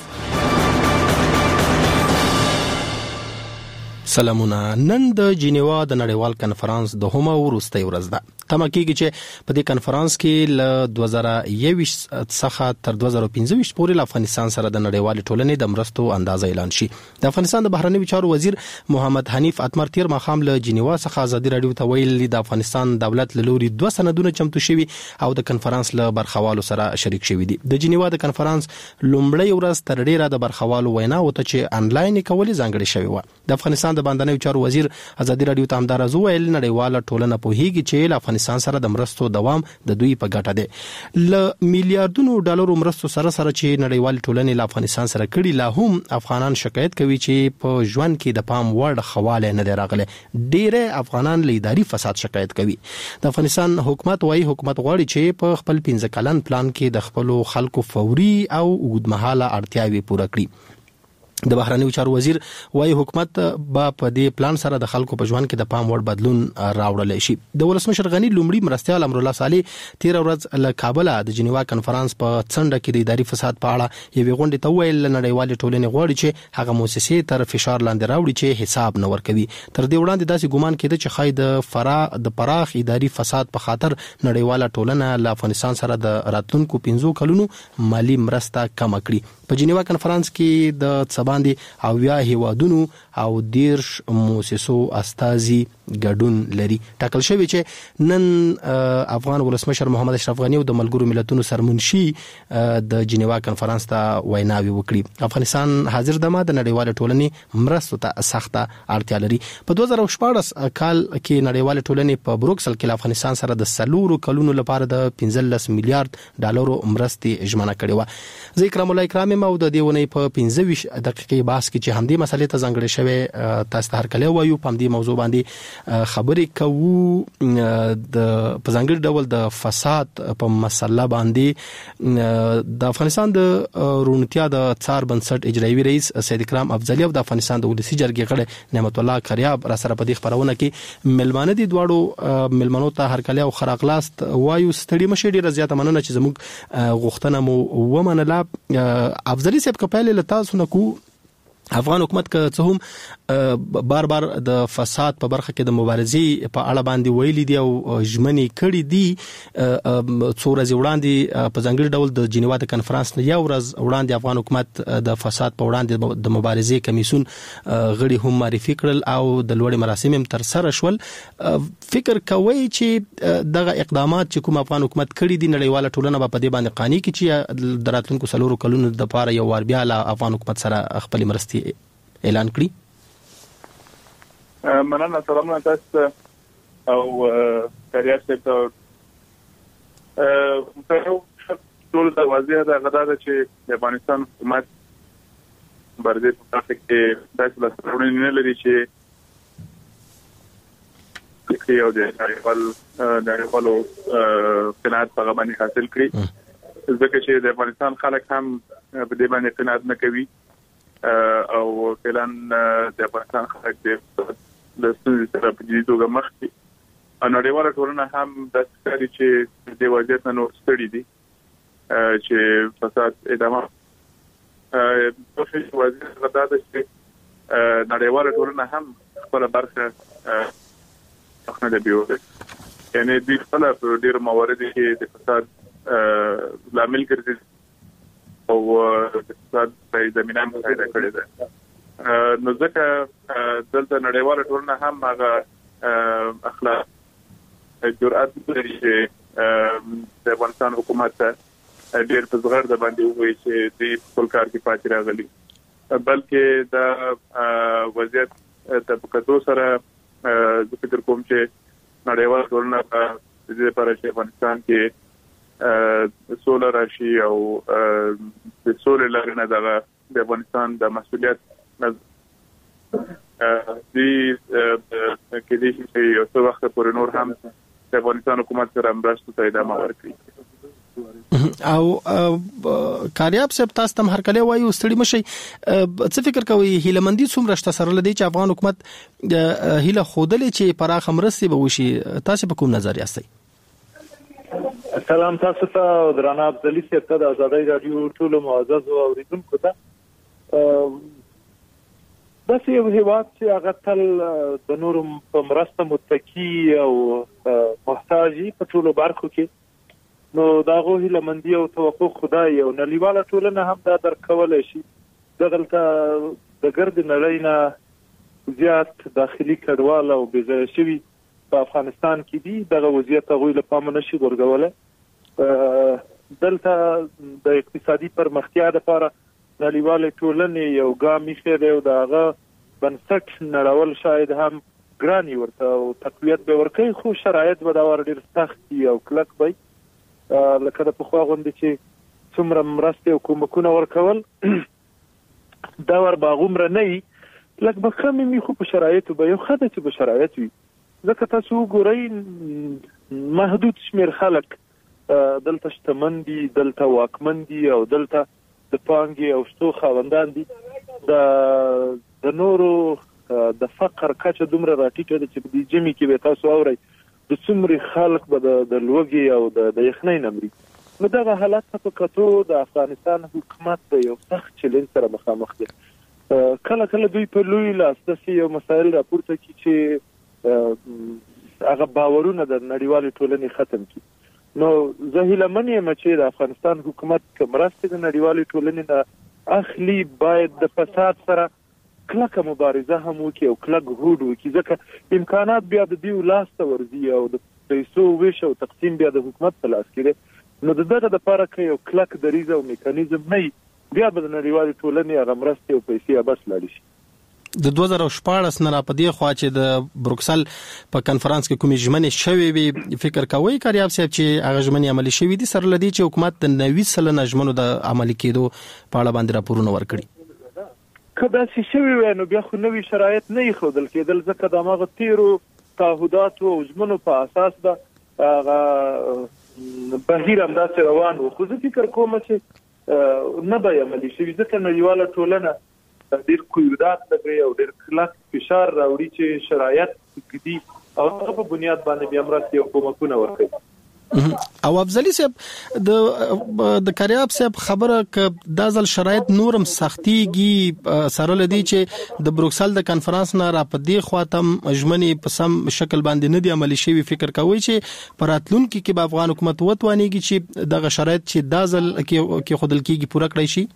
سلامونه. نن د جنیوا د نړیوال کنفرانس د همه وروستۍ ورځ ده. تمه کیږي چې په دې کنفرانس کې له دوه زره یوویشت څخه تر دوه زره پنځه ویشت پورې له افغانستان سره د نړیوال ټولنې د مرستو اندازه اعلان شي. د افغانستان د بهرنیو چارو وزیر محمد حنیف اتمر تیر مخام له جنیوا څخه ازادي رادیو ته ویل د افغانستان دولت له لوري دوه سندونه چمتو شوي او د کنفرانس له برخوالو سره شریک شوي دي. د جنیوا د کنفرانس لومړی ورځ تر ډیره د برخوالو وینا وته چې انلاین کول ځانګړي شوی و. د افغانستان د بهرنیو چارو وزیر ازادي رادیو ته همدار زویل نړیواله ټولنه په هیګي چې افغانستان سره د مرستو دوام د دوی په ګټه دی. ل میلیارډونو ډالرو مرستو سره سره چې نړیوال ټولنې له افغانستان سره کړي، لا هم افغانان شکایت کوي چې په ژوند کې د پام وړ خواله نه دی راغلی. ډېر افغانان له اداري فساد شکایت کوي. د افغانستان حکومت وايي حکومت غواړي چې په خپل پنځه کلن پلان کې د خپل خلکو فوري او اوږدمهاله اړتیاوې پوره کړي. د بهرنیو چارو وزیر وايي حکومت به په دې پلان سره د خلکو په ژوند کې د پام وړ بدلون راوړل شي. د ولسمشر غنی لومړي مرستيال امر الله صالح تیر ورځ له کابل د جنیوا کنفرانس په څنډه کې د اداري فساد په اړه یوې غونډې ته ویل نړیوال ټولنې غواړي چې هغه مؤسسې تر فشار لاندې راوړي چې حساب نه ورکوي. تر دې وړاندې داسې ګومان کېده چې خای د فرا د پراخ اداري فساد په خاطر نړیواله ټولنه له افغانستان سره د راتلونکو پنځو کلونو مالی مرسته کم کړي. په جنیوا کنفرانس کې د باندې او یا هیوادونو او دیرش مؤسسو استازي ګډون لري. ټاکل شوی چې نن افغان ولسمشر محمد اشرف غنی او د ملګرو ملتونو سرمنشي د جنیوا کنفرانس ته ویناوي وکړي. افغانستان حاضر دمه د نړیوال ټولنې مرستو ته سخته اړتیا لري. په دوه زره شپږ کال کې نړیوال ټولنې په بروکسل کې افغانستان سره د سلورو کلونو لپاره د پنځلس میلیارډ ډالرو مرستې ژمنه کړې و. زه اکرام الله اکرام مو د دې ونې په پنځه ویشت دقیقې بحث کې چې همدې مسلې ته ځانګړې شوی تاسو ته هرکلی وایو. په همدې موضوع باندې خبرې کوو د په ځانګړي ډول د فساد په مسله باندې. د افغانستان د رونتیا د څار بنسټ اجرایي رئیس سید اکرام افضلی او د افغانستان د ولسی جرګې غړي نعمت الله کریاب را سره په دې خبرونه کې ملمانه دي. دواړو ملمنو ته هرکلی او خراغلاست وایو. ستړي مشه ډیره زیاته مننه چې زموږ غوښتنه مو ومنله. افضلی صاحب کپایل له تاسو نه کو افغان حکومت که څه هم بار بار د فساد په برخه کې د مبارزې په اړه باندې ویلي دي او ژمنې کړې دي. څو ورځې وړاندې په ځانګړي ډول د جنیوا د کنفرانس نه یو ورځ وړاندې افغان حکومت د فساد په وړاندې د مبارزې کمیسون غړي هم معرفي کړل او د لوړې مراسم هم تر سره شول. فکر کوي چې دغه اقدامات چې کوم افغان حکومت کړي دي نړیواله ټولنه په دې باندې قانع کی چې د راتلونکو سلورو کلونو د لپاره یو وار بیا له افغان حکومت سره خپل مرستې اعلان کړی. مننه. سلامونه تاسو او کاریار ته په ټول د واضح ده غدا چې د افغانستان حکومت برده په تاسو کې داسې لاسرونه نه لري چې کې یو د نړیوال نړیوالو قناعت په باندې حاصل کړي. ځکه چې د افغانستان خلک هم په دې باندې قناعت نه کوي او فعلاً د افغانستان خلک د ستونزې سره په جدي توګه مخ دي. نړیواله ټولنه هم د ستړي چې د وضعیت نه نور ستړي دي چې فساد ادامه په شي وضعیت غدا ده چې نړیواله ټولنه هم خپل برخه څنګه دی بیوه. یعنی د خپل په ډیر موارد کې د فساد لامل ګرځي او د فساد په زمينه مساعده کړې ده. نو ځکه دلته نړیواله ټولنه هم هغه اخلاق جرأت لري چې د افغانستان حکومت ډیر په زغر د باندې وایي چې د خپل کار کې پاتې راغلي، بلکې د وضعیت طبقاتو سره د فکر کوم چې نړیواله ټولنه په دې لپاره چې افغانستان کې سولر راشي او د سولر لرنه د افغانستان د مسؤلیت د کې دې چې یو څو وخت پورې نور هم د افغانستان حکومت سره مرستو ته ادامه ورکړي. او کاریاب صاحب تاسو تم هرکلی وایو ستړي مشي څه فکر کوي هیلمندي څومره شته سره لدی چې افغان حکومت هیله خودلې چې پراخ مرستې به وشي؟ تاسو په کوم نظر یاستئ؟ سلام تاسو ته درانه افضلی صاحب ته د آزادۍ رادیو ټول معزز او اوریدونکو ته. دا یو هیواد چې هغه تل د نورو په مرسته متکی او محتاجي په ټولو برخو کې، نو دا غو هیلمندي او توقع خدای او نړیواله ټولنه هم دا درکولای شي. دغلته د ګرد نړۍ نه زیات داخلي کډوال او بېځایه شوي په افغانستان کې دي. دغه وضعیت هغوی له پامه نشي ورګولی. دلته د اقتصادي پرمختیا لپاره نړیواله ټولنې یو ګام ایښی دی او د هغه بنسټ نړول شاید هم ګران وي ورته او تقویت به ورکوي، خو شرایط به دا ور ډېر سخت وي او کلک وي. لکه د پخوا غوندې چې څومره مرستې او کومکونه ورکول دا ور به هغومره نه وي، لږ به کم وي، خو په شرایطو به یو ښه ده چې به شرایط وي. ځکه تاسو وګورئ محدود شمیر خلک دلته شتمن دي، دلته واکمن دي او دلته د پانګې او شتو خاوندان دي. د نورو د فقر کچه دومره راټیټه ده چې په دې جمعې کې به تاسو اورئ د څومره خلک به د لوږې او د یخنۍ نه مري. نو دغه حالت ته په کتو د افغانستان حکومت د یو سخت چلنج سره مخامخ دی. کله کله دوی په لوی لاس داسې یو مسایل راپورته کړي چې هغه باورونه د نړیوالې ټولنې ختم کړي. نو زه هیله من یم چې د افغانستان حکومت که مرستې د نړیوالې ټولنې نه اخلي باید د فساد سره کلکه مبارزه هم وکړي او کلک هوډ وکړي، ځکه امکانات بیا د دیو لاس ته ورځي او د پیسو ویش او تقسیم بیا د حکومت په لاس کې دی. نو د دغه لپاره که یو کلک دریځ او میکانیزم نه بیا به د نړیوالې ټولنې هغه مرستې او پیسې بس لاړې شي. د دوه زره شپاړس نه را پدې خوا چې د بروکسل په کانفرنس کې کومې ژمنې شوې وي، فکر کوئ کاریاب صاحب چې هغه ژمنې عملي شوې دي سره لدی چې حکومت د نوي سلنه ژمنو د عملي کېدو په اړه باندې راپورونه ورکړي؟ که داسې شوي وای نو بیا خو نوي شرایط نه ایښودل کېدل، ځکه د هماغه تیرو تعهداتو او ژمنو په اساس به هغه بهیر همداسې روان و. خو زه فکر کوم چې نه به عملي شوي، ځکه نړیواله ټولنه ډېر قیودات لګوي او ډېر کلک فشار راوړي چې شرایط دي او هغه په بنیاد باندې بیا مرستې او کومکونه ورکوي. او افضلي صاحب د د کاریاب صاحب خبره ک د ځل شرایط نورم سختيږي سره لدی چې د بروکسل د کانفرنس نه را پدې خواتم ژمنې په سم شکل باندې نه دی عملي شوی. فکر کوي چې پراتلونکو کې به افغان حکومت وتوانیږي چې دغه شرایط چې د ځل کې خودل کېږي پوره کړی شي؟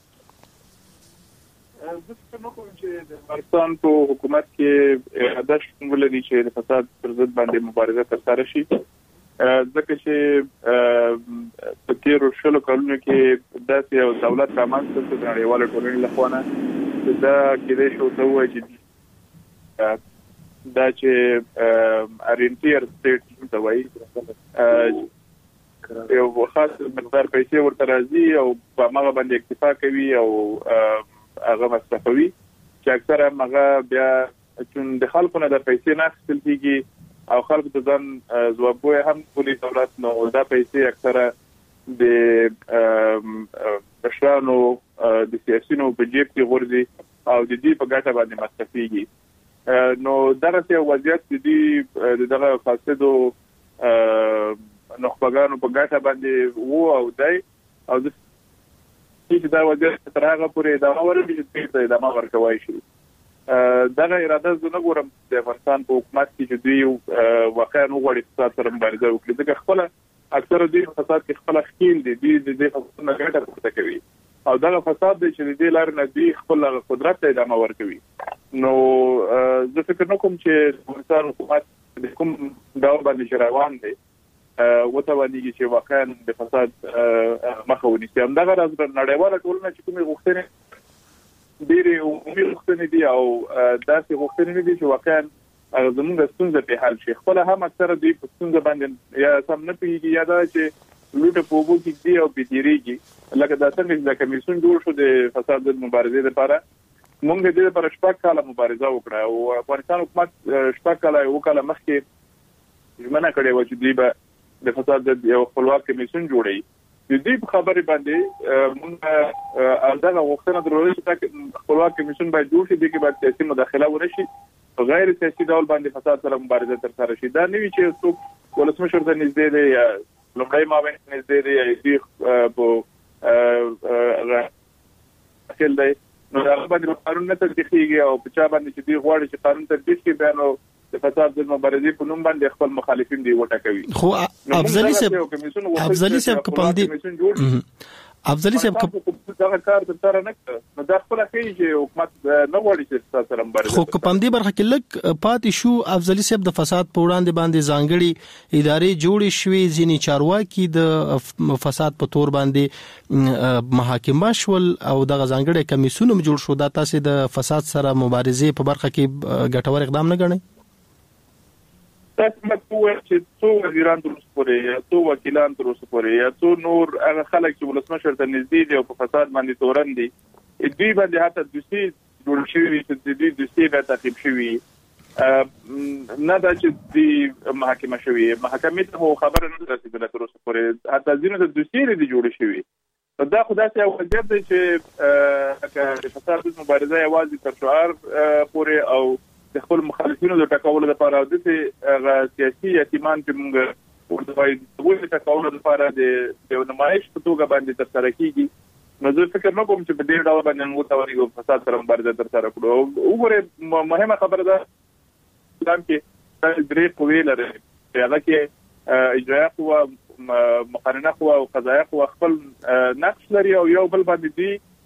زه فکر نه کوم چې د افغانستان په حکومت کې اراده شتون ولري چې د فساد پر ضد باندې مبارزه ترسره شي، ځکه چې په تیرو شلو کلونو کې داسې یو دولت رامنځته شو د نړیوالې ټولنې لخوا نه دا کېدای شو ته ووایي چې دا چې ارینټیر سټیټ ته وایي یو خاص مقدار پیسې ورته راځي او په هغه باندې اکتفا کوي او هغه مصرفوي چې اکثره هغه بیا چې د خلکو نه د پیسې نه اخیستل کېږي او خلکو ته ځان ځوابوي هم پولیس دولت نو دا پیسې اکثره د مشرانو د سیاسيونو په جیب کې غورځي او د دې په ګټه باندې مصرفيږي. نو دغه یو وضعیت د دغه فاسدو نخبګانو په ګټه باندې وو او دای او د چې دا وضعیت تر هغه پورې دا ورته چې دا ما ورکوي شي. دغه اراده زه نه ګورم د افغانستان په حکومت کې چې دوی واقعا وګړي فساد سره مبارزه وکړي، ځکه خپل اکثره دوی فساد کې خپل خپل دي دوی د دې فساد نه ګټه پورته کوي او دغه فساد دی چې د دې لار نه دوی خپل قدرت ته ادامه ورکوي. نو زه فکر نه کوم چې افغانستان حکومت د کوم ډول باندې روان دی وتوانیږي چې واقعا د فساد مخه ونیسي. همدغه راز نړیواله ټولنه چې کومې غوښتنې ډېرې عمومي غوښتنې دي او داسې غوښتنې دي چې واقعا زموږ ستونزه په حل شي. خپل هم اکثره دوی په ستونزه باندې یا سم نه پیږي یا دا چې لوټه په وګو کې دی او پیډيريږي لکه دا څنګه چې د کمیسیون جوړ شو د فساد د مبارزې لپاره. موږ د دې لپاره شپږ کاله مبارزه وکړه او افغانستان حکومت شپږ کاله یو کاله مخکې ژمنه کړې و چې دوی به د فساد د یو خپلواک کمیسیون جوړوي. د دې خبرې باندې موږ دغه غوښتنه درلوده چې خپلواک کمیسیون باید جوړ شي، د کې باید سیاسي مداخله ونشي، په غیر سیاسي ډول باندې فساد سره مبارزه ترسره شي. دا نه وي چې څوک ولسمشر ته نږدې دی یا لومړی معاون نږدې دی یا دې په خل دی نو هغه باندې قانون نه تطبیقېږي او په چا باندې چې دوی غواړي چې قانون تطبیق کړي بیا نو د فساد د مبارزې په نوم باندې خپل مخالفین دی وټاکوي. خو افضلي صاحب افضلي صاحب کپاندي افضلي صاحب دا کار تر نه نو دا خپل کوي چې حکومت نه غواړي چې فساد سره مبارزه. خو کپاندي برخه کې لک پاتې شو افضلي صاحب د فساد په وړاندې باندې ځانګړي ادارې جوړې شوې، ځینې چارواکي د فساد په تور باندې محاکمه شول او د ځانګړي کمیسیون جوړ شو. دا تاسو د فساد سره مبارزې په برخه کې ګټور اقدام نه ګڼئ؟ تاسو مکوه چې څو وزیران تر اوسه پورې یا څو وکیلان تر اوسه پورې یا څو نور هغه خلک چې ولسمشر ته نږدې دي او په فساد باندې تورن دي دوی باندې حتی دوسي جوړ شوي چې دوی دوسي به تعقیب شوي نه دا چې دوی محاکمه شوي محاکمې ته خبره نه رسیدله تر اوسه پورې، حتی ځینو ته دوسي دي جوړ شوي. دا خو داسې یو وضعیت دی چې د فساد مبارزه یوازې تر شعار پورې او د خپل مخالفینو د ټاکولو لپاره او د سیاسي یتیمان چې موږ ورته وایو د ټاکولو لپاره د یو نمایش په توګه باندې ترسره کېږي. نو زه فکر نه کوم چې په دې ډول باندې موږ وتوانیږو فساد سره مبارزه ترسره کړو. وګورئ مهمه خبره ده اسلام کې درې قوې لري، هغه کې اجرایه قوه، مقننه قوه او قضایه قوه خپل نقش لري او یو بل باندې دي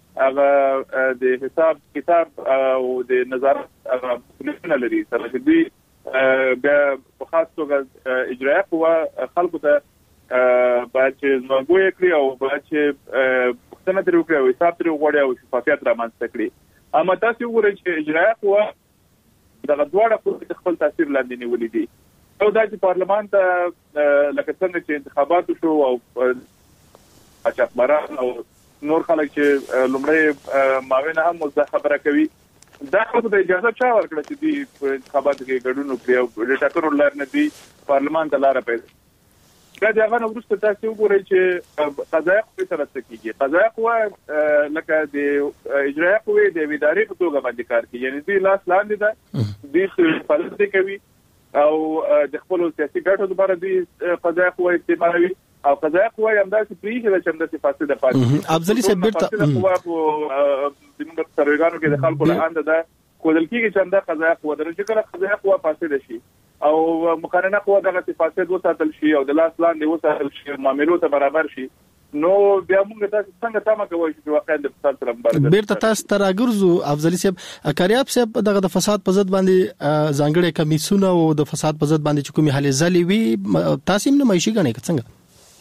هغه د حساب کتاب او د نظارت هغه مسؤلیتونه لري سره دي بیا په خاص توګه اجرایه قوه خلکو ته باید چې زموږ کړی او باید چې پښتنه تر وکړي او حساب تر وغوړي او شفافیت رامنځته کړي اما تاسو وګورئ چې اجرایه قوه دغه دواړه په خپل تاثیر لاندې نیولې دي او دا چې پارلمان ته لکه څنګه چې انتخابات شو او اچاکمران او نور خلک چې لومړی معاون هم مزه خبره کوي دا خو د اجازه چا ورکړه چې دی په انتخاباتو کې ګډون وکړي او د ټاکنو لار نه دی پارلمان ته لار پیدا دا د هغه وروسته تاسو وګورئ چې قضایي قوې سره څه کیږي قضایي قوه لکه د اجرایي قوې د ادارې په توګه باندې کار کوي یعنی دوی لاس لاندې ده دوی فعالیت کوي او د خپل سیاسي ګټو لپاره دوی قضایي قوه استعمالوي او قضایي قوه هم داسې پریږي چې همداسې فاسده پاتې افضلي صاحب بیرته قوه په زموږ سرویګانو کې د خلکو له انده ده کودل کېږي چې همدا قضایي قوه درجه کړه قضایي قوه فاسده شي او مقارنه قوه دغه فاسد وساتل شي او د لاس لاندې وساتل شي معاملو ته برابر شي نو بیا موږ تاسو څنګه تمه کوو چې واقعا د فساد سره مبارزه بیرته تاسو تر اګرزو افضلي صاحب کاریاب صاحب دغه د فساد په ضد باندې ځانګړي کمیسونه او د فساد په ضد باندې کومې حل ځلې وي تاسو هم نه مېشي غنې څنګه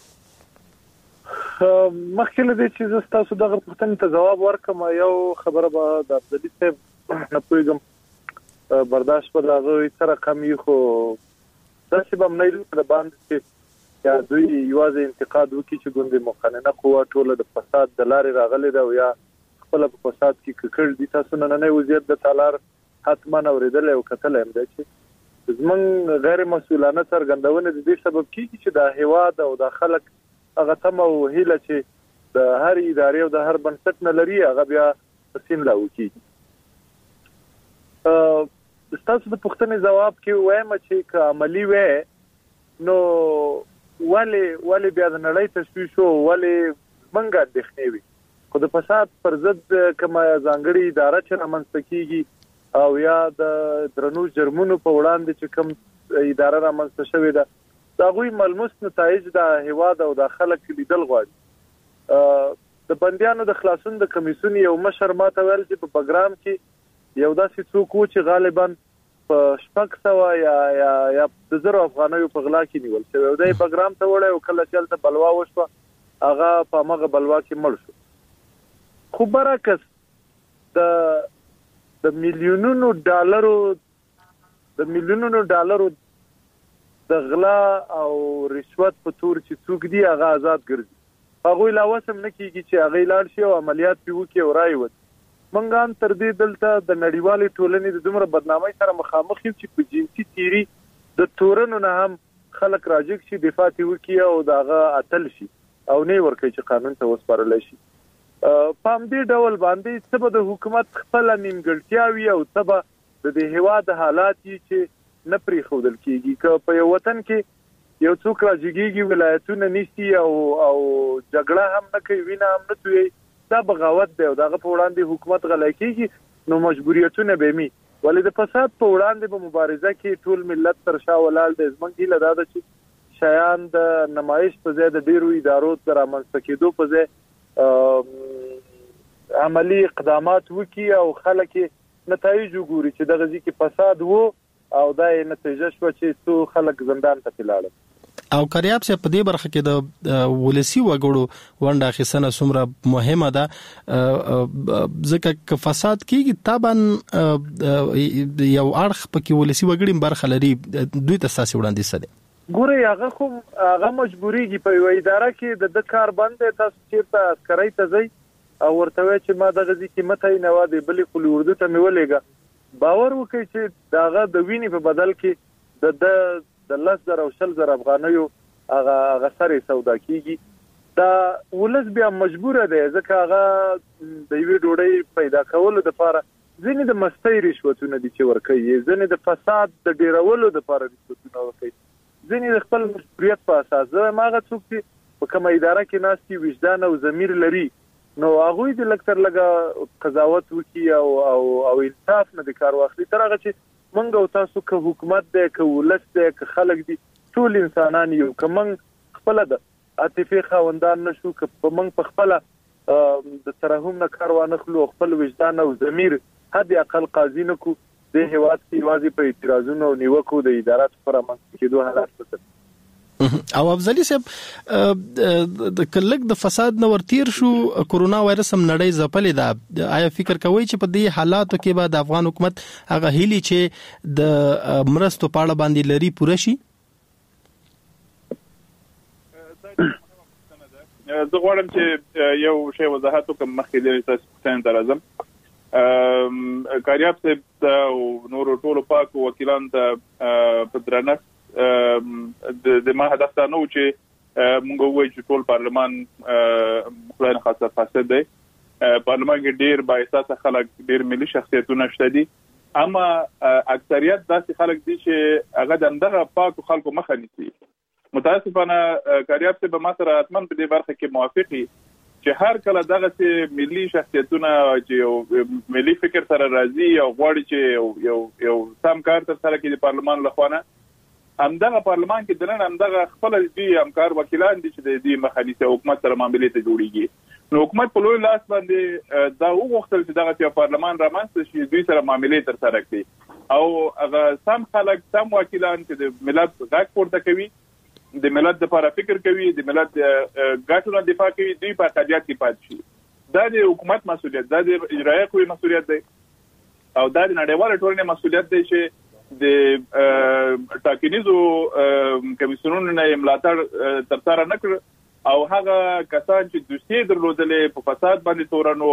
مخکې له دې چې تاسو دغه پوښتنې ته جواب ورکړم یو خبره به د افضلي صاحب نه پوهیږم برداشت په هغه سره کمی خو دا چې به نه لري د باندې یا دوی یوازې انتقاد وکړي چې ګوندې مقننه قوه ټوله د فساد د لارې راغلي ده او یا خپل په فساد کې ککړ دي تاسو نه نه وزیر د تالار حتما اوریدل او کتل هم ده چې زمون غیر مسؤلانه څرګندونه د دې سبب کیږي چې د هیواد او د خلک هغه تم او هیله چې د هر ادارې او د هر بنسټ نه لري هغه بیا تسلیم لا وکړي ا تاسو د پښتنې جواب کې وایم چې عملی وې نو ولی ولی بیا د نړۍ تشویش او ولی منګه د خنوي خو د فساد پر ضد کما ځانګړي اداره چې منځ کیږي او یا د درنو جرمونو په وړاندې چې کوم اداره را منځ شوې ده دا غوي ملموس نتایج د هیواد او د خلک لیدل غواړي د بنديانو د خلاصون د کمیسیون یو مشر ماته ویل چې په پروګرام کې یو داسې څوک و چې غالبا په شپږ سوه یا یا یا د زرو افغانیو په غلا کې نیول شوی او د پروګرام ته وړي او کله چې تل بلوا وشو هغه په مغه بلوا کې مړ شو خو برعکس د د میلیونونو ډالرو د میلیونونو ډالرو د غلا او رشوت په تور چې څوک دی هغه آزاد ګرځي هغه لا وسم نه کیږي چې هغه لاړ شي او عملیات پیو کې اورای وي منګان تر دې دلته د نړیوالې ټولنې د دومره بدنامۍ سره مخامخ یو چې په جنسي تیری د تورنو نه هم خلک راجګ شي دفاع وکړي او داغه اتل شي او نه ورکه چې قانون ته وسپارل شي پام دې ډول باندې سبب د حکومت خپل نیمګړتیاوي او سبب د دې هواد حالات چې نه پری خودل کیږي که په یو وطن کې یو څوک راجګيږي ولایتونه نيسي او او جګړه هم نه کوي وینه هم نه توي دا بغاوت دی او دغه په وړاندې حکومت غلای کیږي نو مجبوریتونه به می ولې د فساد په وړاندې په مبارزه کې ټول ملت تر شا ولال د زمنګ له داده چې شایان د نمایش په ځای د ډیرو ادارو تر منځ کېدو په ځای عملی اقدامات وکي او خلک نتایج وګوري چې دغه ځکه فساد وو او دا نتیجه شو چې څو خلک زندان ته تلاړل او کاریاب سے په دې برخه کې د ولسی وګړو ونده خسنه سمره مهمه ده ځکه ک فساد کیږي تابن یو اړخ پکې ولسی وګړي برخه لري دوی ته ساسي وړاندې سده ګوره هغه خو هغه مجبوریږي په یو اداره کې د کار بند تاسو چیرته عسکرۍ ته ځي او ورته چې ما دغه ځکه مته نه واده بلې خو اردو ته میولېګا باور وکړي چې داغه د ویني په بدل کې د د لاس در او شل زر افغانیو هغه هغه سره سودا کیږي دا ولس بیا مجبور دی ځکه هغه د یوې ډوړې پیدا کولو لپاره ځینې د مستۍ رشوتونه دي چې ورکوي ځینې د فساد د ډیرولو لپاره رشوتونه ورکوي ځینې د خپل مسؤلیت په اساس زه ماغه څوک چې په کومه اداره کې ناستي وجدان او ضمیر لري نو هغه د لکتر لګه قضاوت وکي او او او انصاف نه د کار واخلي تر هغه چې منګ او تاسو که حکومت دی که ولس دی که خلک دي ټول انسانان یو که منګ خپل د عاطفي خوندان نشو که په منګ په خپل د ترحم نه کار وانه خلو خپل وجدان او ضمیر حد اقل قاضي نه کو د هیواد کې واځي په اعتراضونو او نیوکو د ادارات پر منځ کې دوه حالات پته او افضلی صاحب د کلک د فساد نو ورتیر شو کورونا وایرس هم نړۍ زپلې ده آیا فکر کوي چې په دې حالاتو کې به د افغان حکومت هغه هیلي چې د مرستو پاړه باندې لري پوره شي؟ زه غواړم چې یو شی وضاحت وکم مخکې د تاسو څنګه درازم کاریاب صاحب او نور ټولو پاک وکیلان ته په درنښت د ما هدف دا نو چې موږ وایو چې ټول پارلمان خلای نه خاصه فاسد دی پارلمان کې ډیر باعثات خلک ډیر ملي شخصیتونه شته دي اما اکثریت داسې خلک دي چې هغه دغه پاک خلکو مخه نیسي متاسفانه کاریاب صاحب ما سره اتمن په دې برخه کې موافقي چې هر کله دغه ملي شخصیتونه چې ملي فکر سره راځي او غواړي چې یو یو سم کار تر سره کې د پارلمان لخوانه همدغه پارلمان کې دنه همدغه خپل دي همکار وکیلان دي چې د دې مخالفه حکومت سره معاملې ته جوړیږي نو حکومت په لوی لاس باندې دا وغوښتل چې دغه چې پارلمان رامنځته شي دوی سره معاملې تر سره کړي او هغه سم خلک سم وکیلان چې د ملت غږ پورته کوي د ملت لپاره فکر کوي د ملت ګټو دفاع کوي دوی په قضیات کې پات شي دا د حکومت مسؤلیت دا د اجرایه قوې مسؤلیت دی او دا د نړیوال ټولنې مسؤلیت دی چې د ټاکنیزو کمیسیونونو نه ملاتړ تر سره نکړ او هغه کسان چې دوسیې درلودلې په فساد باندې تورنو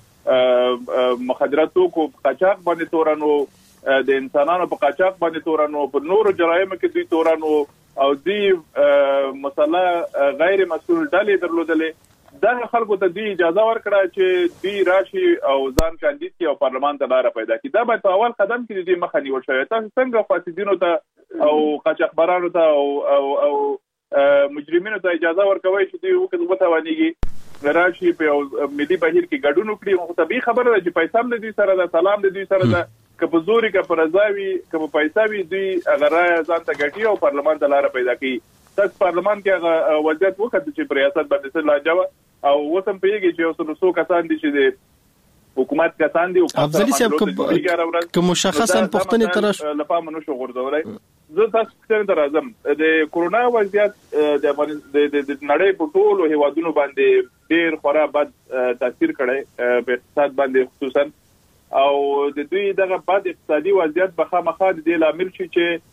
په مخدراتو کو قاچاق باندې تورنو د انسانانو په قاچاق باندې تورنو په نورو جرایم کې دوی تورنو او دی مسله غیر مسؤل ډلې درلودلې دا خلکو ته دی اجازه ورکړه چې دی راشي او ځان کاندید کی او پارلمان ته لار پیدا کړي دا به په اول قدم کې دی مخه نیول شوی تاسو څنګه فاسدینو ته او قاچاقبرانو ته او او او مجرمینو ته اجازه ورکوي چې دی وکړي وتاوانيږي راشي په ملي بهیر کې ګډون وکړي خو طبيعي خبره ده چې پیسې هم د دوی سره ده سلام د دوی سره ده که په زوري که په رضاوي که په پیسې دوی هغه ځان ته ګټي او پارلمان ته لار پیدا کوي تاسو پارلمان کې هغه وضعیت وکړي چې په ریاست باندې څه لاجوه او وسم پیږي چې اوس نو څو کسان دي چې د حکومت کسان دي او افضلی صاحب کوم مشخصا پښتنې تر لپاره منو شو غورځولای زه تاسو څنګه درازم د کورونا وضعیت د د نړۍ په ټولو هیوادونو باندې ډیر خورا بد تاثیر کړی په اقتصاد باندې خصوصا او د دوی دغه بد اقتصادي وضعیت به خامخا د لامل شي چې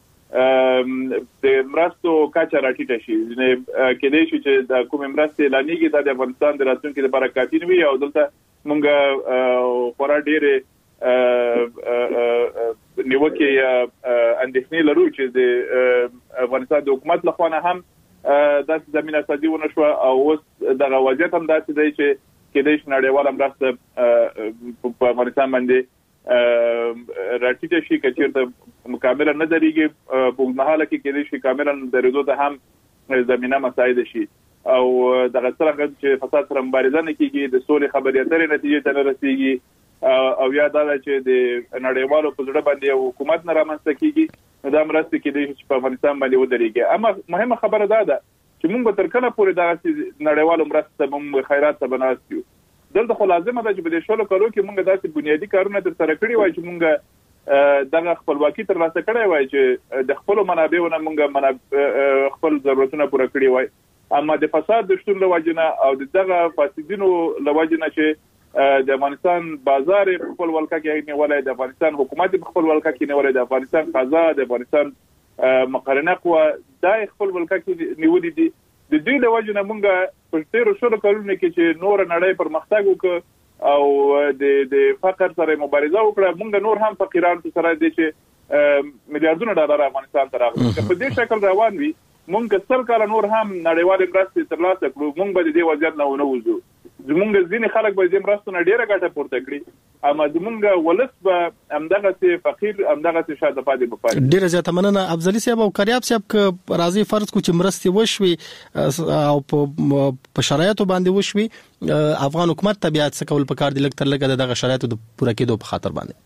د مرستو کچه راټیټه شي کېدای شي چې د کوم مرستې اعلانېږي د افغانستان د راتلونکي لپاره کافي نه وي او دلته موږ خورا ډېرې نیوکې اندېښنې لرو چې د افغانستان د حکومت لخوا نه هم داسې زمینه سازي ونه شوه او اوس دغه وضعیت هم داسې دی چې کېدای شي نړیواله مرسته په افغانستان باندې راټیټه شي که چېرته کاملا نه درېږي په اوږدمهاله کې کېدای شي کاملا درېدو ته هم زمینه مساعده شي او دغه څرنګه چې فساد سره مبارزه نه کېږي د سولې خبرې اترې نتیجې ته نه رسېږي او یا دا ده چې د نړیوالو په زړه باندې یو حکومت نه رامنځته کېږي نو دا مرستې کېدای شي چې په افغانستان باندې ودرېږي اما مهمه خبره دا ده چې موږ به تر کله پورې دغسې نړیوالو مرستو ته موږ خیرات ته به ناست یو دلته خو لازمه ده چې په دې شلو کالو کې موږ داسې بنیادي کارونه تر سره کړي وای چې موږ دغه خپلواکي ترلاسه کړی وای چې د خپلو منابعو نه موږ خپل ضرورتونه پوره کړي وای اما د فساد د شتون له وجې نه او د دغه فاسدینو له وجې نه چې د افغانستان بازار په خپل ولکه کې نیولی د افغانستان حکومت په خپل ولکه کې نیولی د افغانستان قضا د افغانستان مقرنه قوه دا خپل ولکه کې نیولي دي د دوی له وجې نه موږ په تېرو شلو کلونو کې چې نوره نړۍ پرمختګ وکړه او د د فقر سره مبارزه وکړه موږ نور هم فقیران سره دي چې میلیارډونه ډالر افغانستان ته راغلي که په دې شکل روان وي موږ سل کاله نور هم نړیوالې مرستې ترلاسه کړو موږ به د دې وضعیت نه ونه وځو زمونږ ځینې خلک به دې مرستو نه ډېره ګټه پورته کړي اما زمونږ ولس به همدغسې فقیر همدغسې شاته پاتې به پاتې ډېره زیاته مننه افضلي صاحب او کریاب صاحب که راځي فرض کو چې مرستې وشوي او په شرایطو باندې وشوي افغان حکومت ته بیا څه کول پکار دي لږ تر لږه د دغه شرایطو د پوره کېدو په خاطر باندې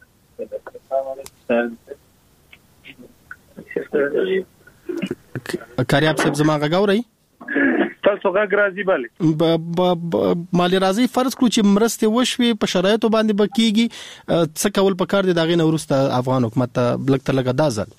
کریاب صاحب زما غږ اورئ تاسو غږ راځي bale مالي راځي فرض کړو چې مرسته وشوي په شرایطو باندې بکیږي څه کول پکار دي دغه نورسته افغان حکومت بلک تر لګا دازل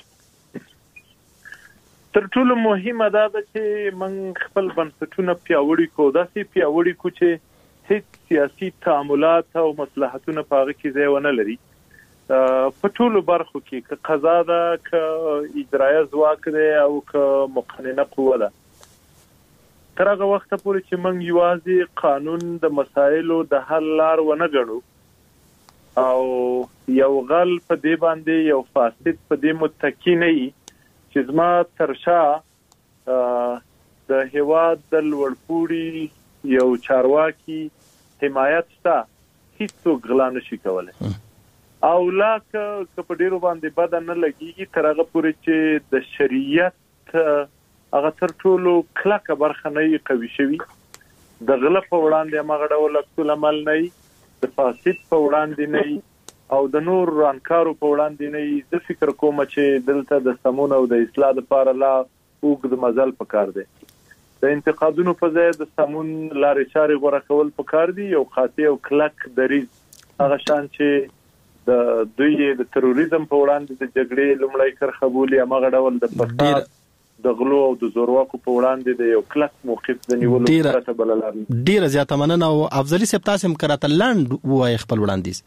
تر ټولو مهمه دا ده چې موږ خپل بنسټونه پیاوړي کو داسې پیاوړي کو چې هیڅ سیاسي تعاملات او مصلحتونه په هغه کې ځای ونه لري په ټولو برخو کې که قضا ده که اجرایه ځواک دی او که مقننه قوه ده تر هغه وخته پورې چې موږ یوازې قانون د مسایلو د حل لار ونه ګڼو او یو غل په دې باندې یو فاسد په دې متکی نه وي چې زما ترشا د هیواد د لوړپوړي یو چارواکي حمایت شته هیڅوک غلا نشي کولی او لا که په ډیرو باندې بد نه لګیږي تر هغه پورې چې د شریعت هغه تر ټولو کلکه برخه نه قوي شوي د غلا په وړاندې هغه ډول عکس العمل نه د فاسد په وړاندې نه او د نور رانکارو په وړاندې نه د فکر کوم چې دلته د سمون او د اصلاح لپاره لا اوږد مزل پکار دی د انتقادونو په ځای د سمون لارې چارې غوړه کول پکار دي یو قاطع او کلک دریز هغه شان چې د دوی د تروریزم په وړاندې د جګړې لومړی کرخه بولي هغه ډول د فساد د غلو او د زورواکو په وړاندې د یو کلک موقف د نیولو پرته بل لار نه ډیره زیاته مننه او افضلي سپ تاسو هم کراته لاند وای خپل وړاندیز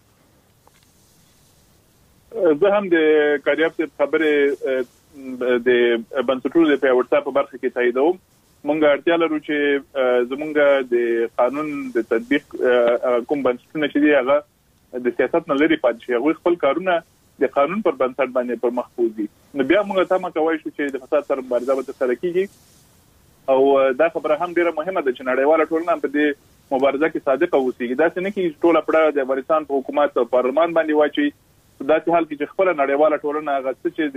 زه هم د کاریاب څخه خبره د بنسټونو د پیاوړتیا په برخه کې تاییدوم مونږ اړتیا لرو چې زمونږ د قانون د تطبیق کوم بنسټونه چې دی هغه د سیاست نه لري پاتې شي هغه خپل کارونه د قانون پر بنسټ باندې پر مخ پوزي نو بیا موږ ته ما کوي چې د فساد سره مبارزه به تر کیږي او دا خبره هم ډیره مهمه ده چې نړیواله ټولنه په دې مبارزه کې صادقه اوسي دا څنګه چې ټول پړه د افغانستان په حکومت او پارلمان باندې واچي دا چې حال کې چې خپل نړیواله ټولنه هغه چې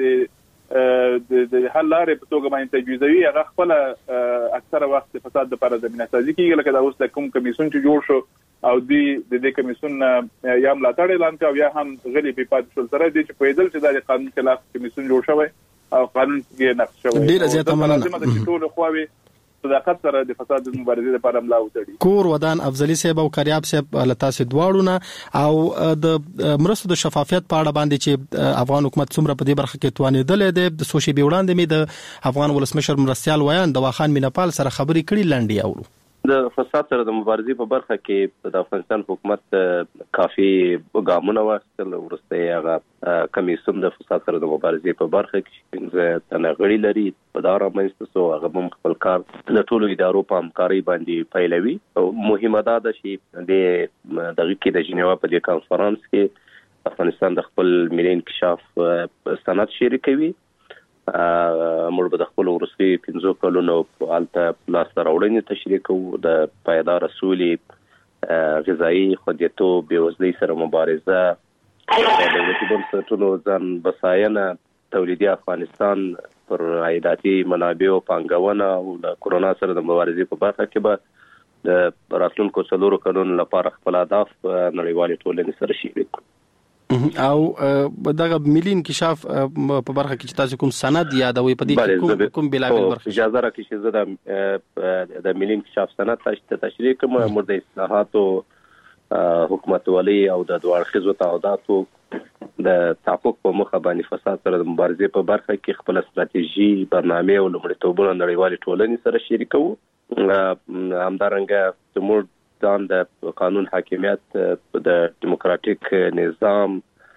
د د حل لارې په توګه باندې تجویزوي هغه خپل اکثره وخت فساد لپاره زمينه سازي کیږي لکه دا اوس د کوم کمیسون چې جوړ شو او دی د دې کمیسون یا ملاتړ اعلان کاوه یا هم غلي په پات شول سره دي چې په دې چې د قانون خلاف کمیسون جوړ شوی او قانون کې نقش شوی ډیره زیاته مننه د ټول خواوي صداقت سره د فساد مبارزې لپاره ملا وتړي کور ودان افضلي صاحب او کاریاب صاحب لتا سي دواړونه او د مرستو د شفافیت په اړه باندې چې افغان حکومت څومره په دې برخه کې توانېدل د سوشي بیوړاندې می د افغان ولسمشر مرستيال ویان د واخان مینپال سره خبري کړي لنډي اورو د فساد سره د مبارزې په برخه کې د افغانستان حکومت کافي ګامونه واخیستل ورسته هغه کمیسون د فساد سره د مبارزې په برخه کې څنګه تنغړی لري په دار باندې سو هغه هم خپل کار د ټولو ادارو په همکاري باندې پیلوي او مهمه ده چې د دغه کې د جنیوا په دې کانفرنس کې افغانستان د خپل ملي انکشاف سند شریکوي موږ به د خپل ورسي پنځو کلونو په الته لاس راوړنې تشریح کوو د پایدار سولې غذایی خوندیتوب بېوزلۍ سره مبارزه د دولتي بنسټونو ځان بساینه تولیدي افغانستان پر عایداتي منابعو پانګونه او د کورونا سره د مبارزې په برخه کې به د راتلونکو څلورو کلونو لپاره خپل اهداف نړیوالې ټولنې سره شریک کړو او دغه ملي انکشاف په برخه کې چې تاسو کوم سند یادوي په دې کوم کوم بلاوی برخه اجازه راکړئ چې زه د ملي انکشاف سند تشریح کوم مورد اصلاحات او حکومتولي او د دوړخیزو تعهداتو د تحقق په مخه باندې فساد سره د مبارزې په برخه کې خپل ستراتیژي برنامه او لومړیتوبونه نړیوالې ټولنې سره شریکو همدارنګه زموږ ځان د قانون حاکمیت د دیموکراتیک نظام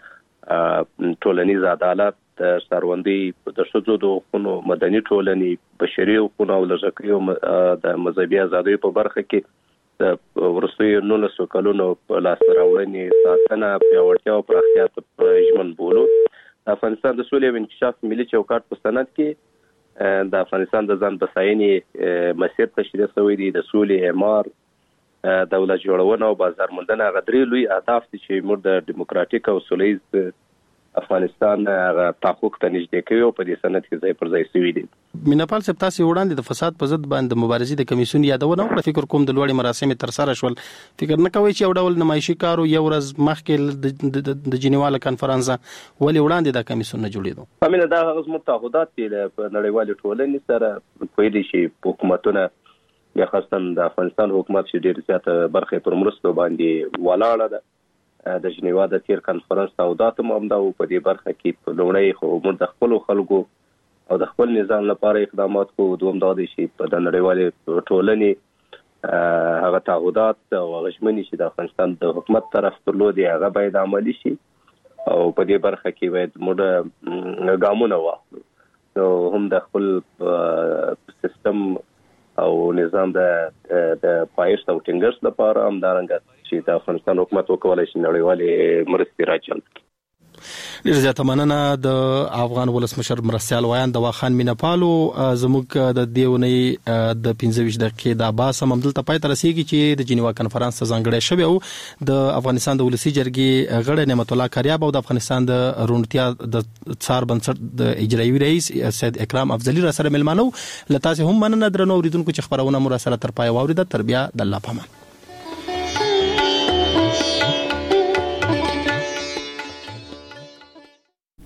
ټولنیز عدالت د سروندي د شذو د حقوقو مدني ټولنې بشري حقوق او لږکیو د مذهبي ازادۍ په برخه کې د ورسوي نولسو کلونو په لاس راوړنې ساتنه پیاوړتیا او پراختیا ته ژمن بولو افغانستان د سولې او انکشاف ملي چوکاټ په سند کې د افغانستان د ځان بساینې مسیر تشریح شوی دی د سولې اعمار دولت جوړونه او بازار موندنه غدري لوی اهداف دي چې موږ د دیموکراتیک او سولهییز افغانستان تحقق ته نږدې کوي او په دې سند کې ځای پر ځای شوی دي مینپال صاحب تاسو وړاندې د فساد په ضد باندې مبارزې د کمیسون یادونه وکړه فکر کوم د لوړې مراسم تر سره شول فکر نه کوي چې یو ډول نمایشي کارو یو ورځ مخکې د جنیوا کانفرنس ولې وړاندې د کمیسون نه جوړېدو همینه دا هغه متحدات دي په نړیوالې ټولنې سره په دې شي حکومتونه یا خاصه د افغانستان حکومت چې ډېر زیاته برخه پر مرستو باندې ولاړه ده د جنیوا د تیر کانفرنس تعهدات هم دا په دې برخه کې په لومړی خو موږ د خپل خلکو او د خپل نظام لپاره اقدامات کوو. دوم دا دی چې په د نړیوالې ټولنې هغه تعهدات او غشمنی چې د افغانستان د حکومت طرف درلودي هغه باید عملي شي او په دې برخه کې باید موږ ګامونه واخلو. نو هم د خپل سیستم او نظام د د پایښت او ټینګښت لپاره هم دا رنګ چې د افغانستان حکومت وکولای شي نړیوالې مرستې راچل کړي. ډیر زیاته مننه د افغان ولسمشر مرستيال وایان د واخان مینپالو زموږ د دیونی د پنځه ویشت دقیقې د باس ممدل ته پای تر رسیدي چې د جنیوا کانفرنس ته ځانګړی شوی او د افغانستان د ولسی جرګې غړي نعمت الله کاریاب او د افغانستان د رونټیا د څار بنسټ د اجرایي رئیس سید اکرام افضلی را سره ملمنو لته هم مننه درنو اوریدونکو چې خبرونه مو را سره تر پای واوریده. تر بیا د الله پامان.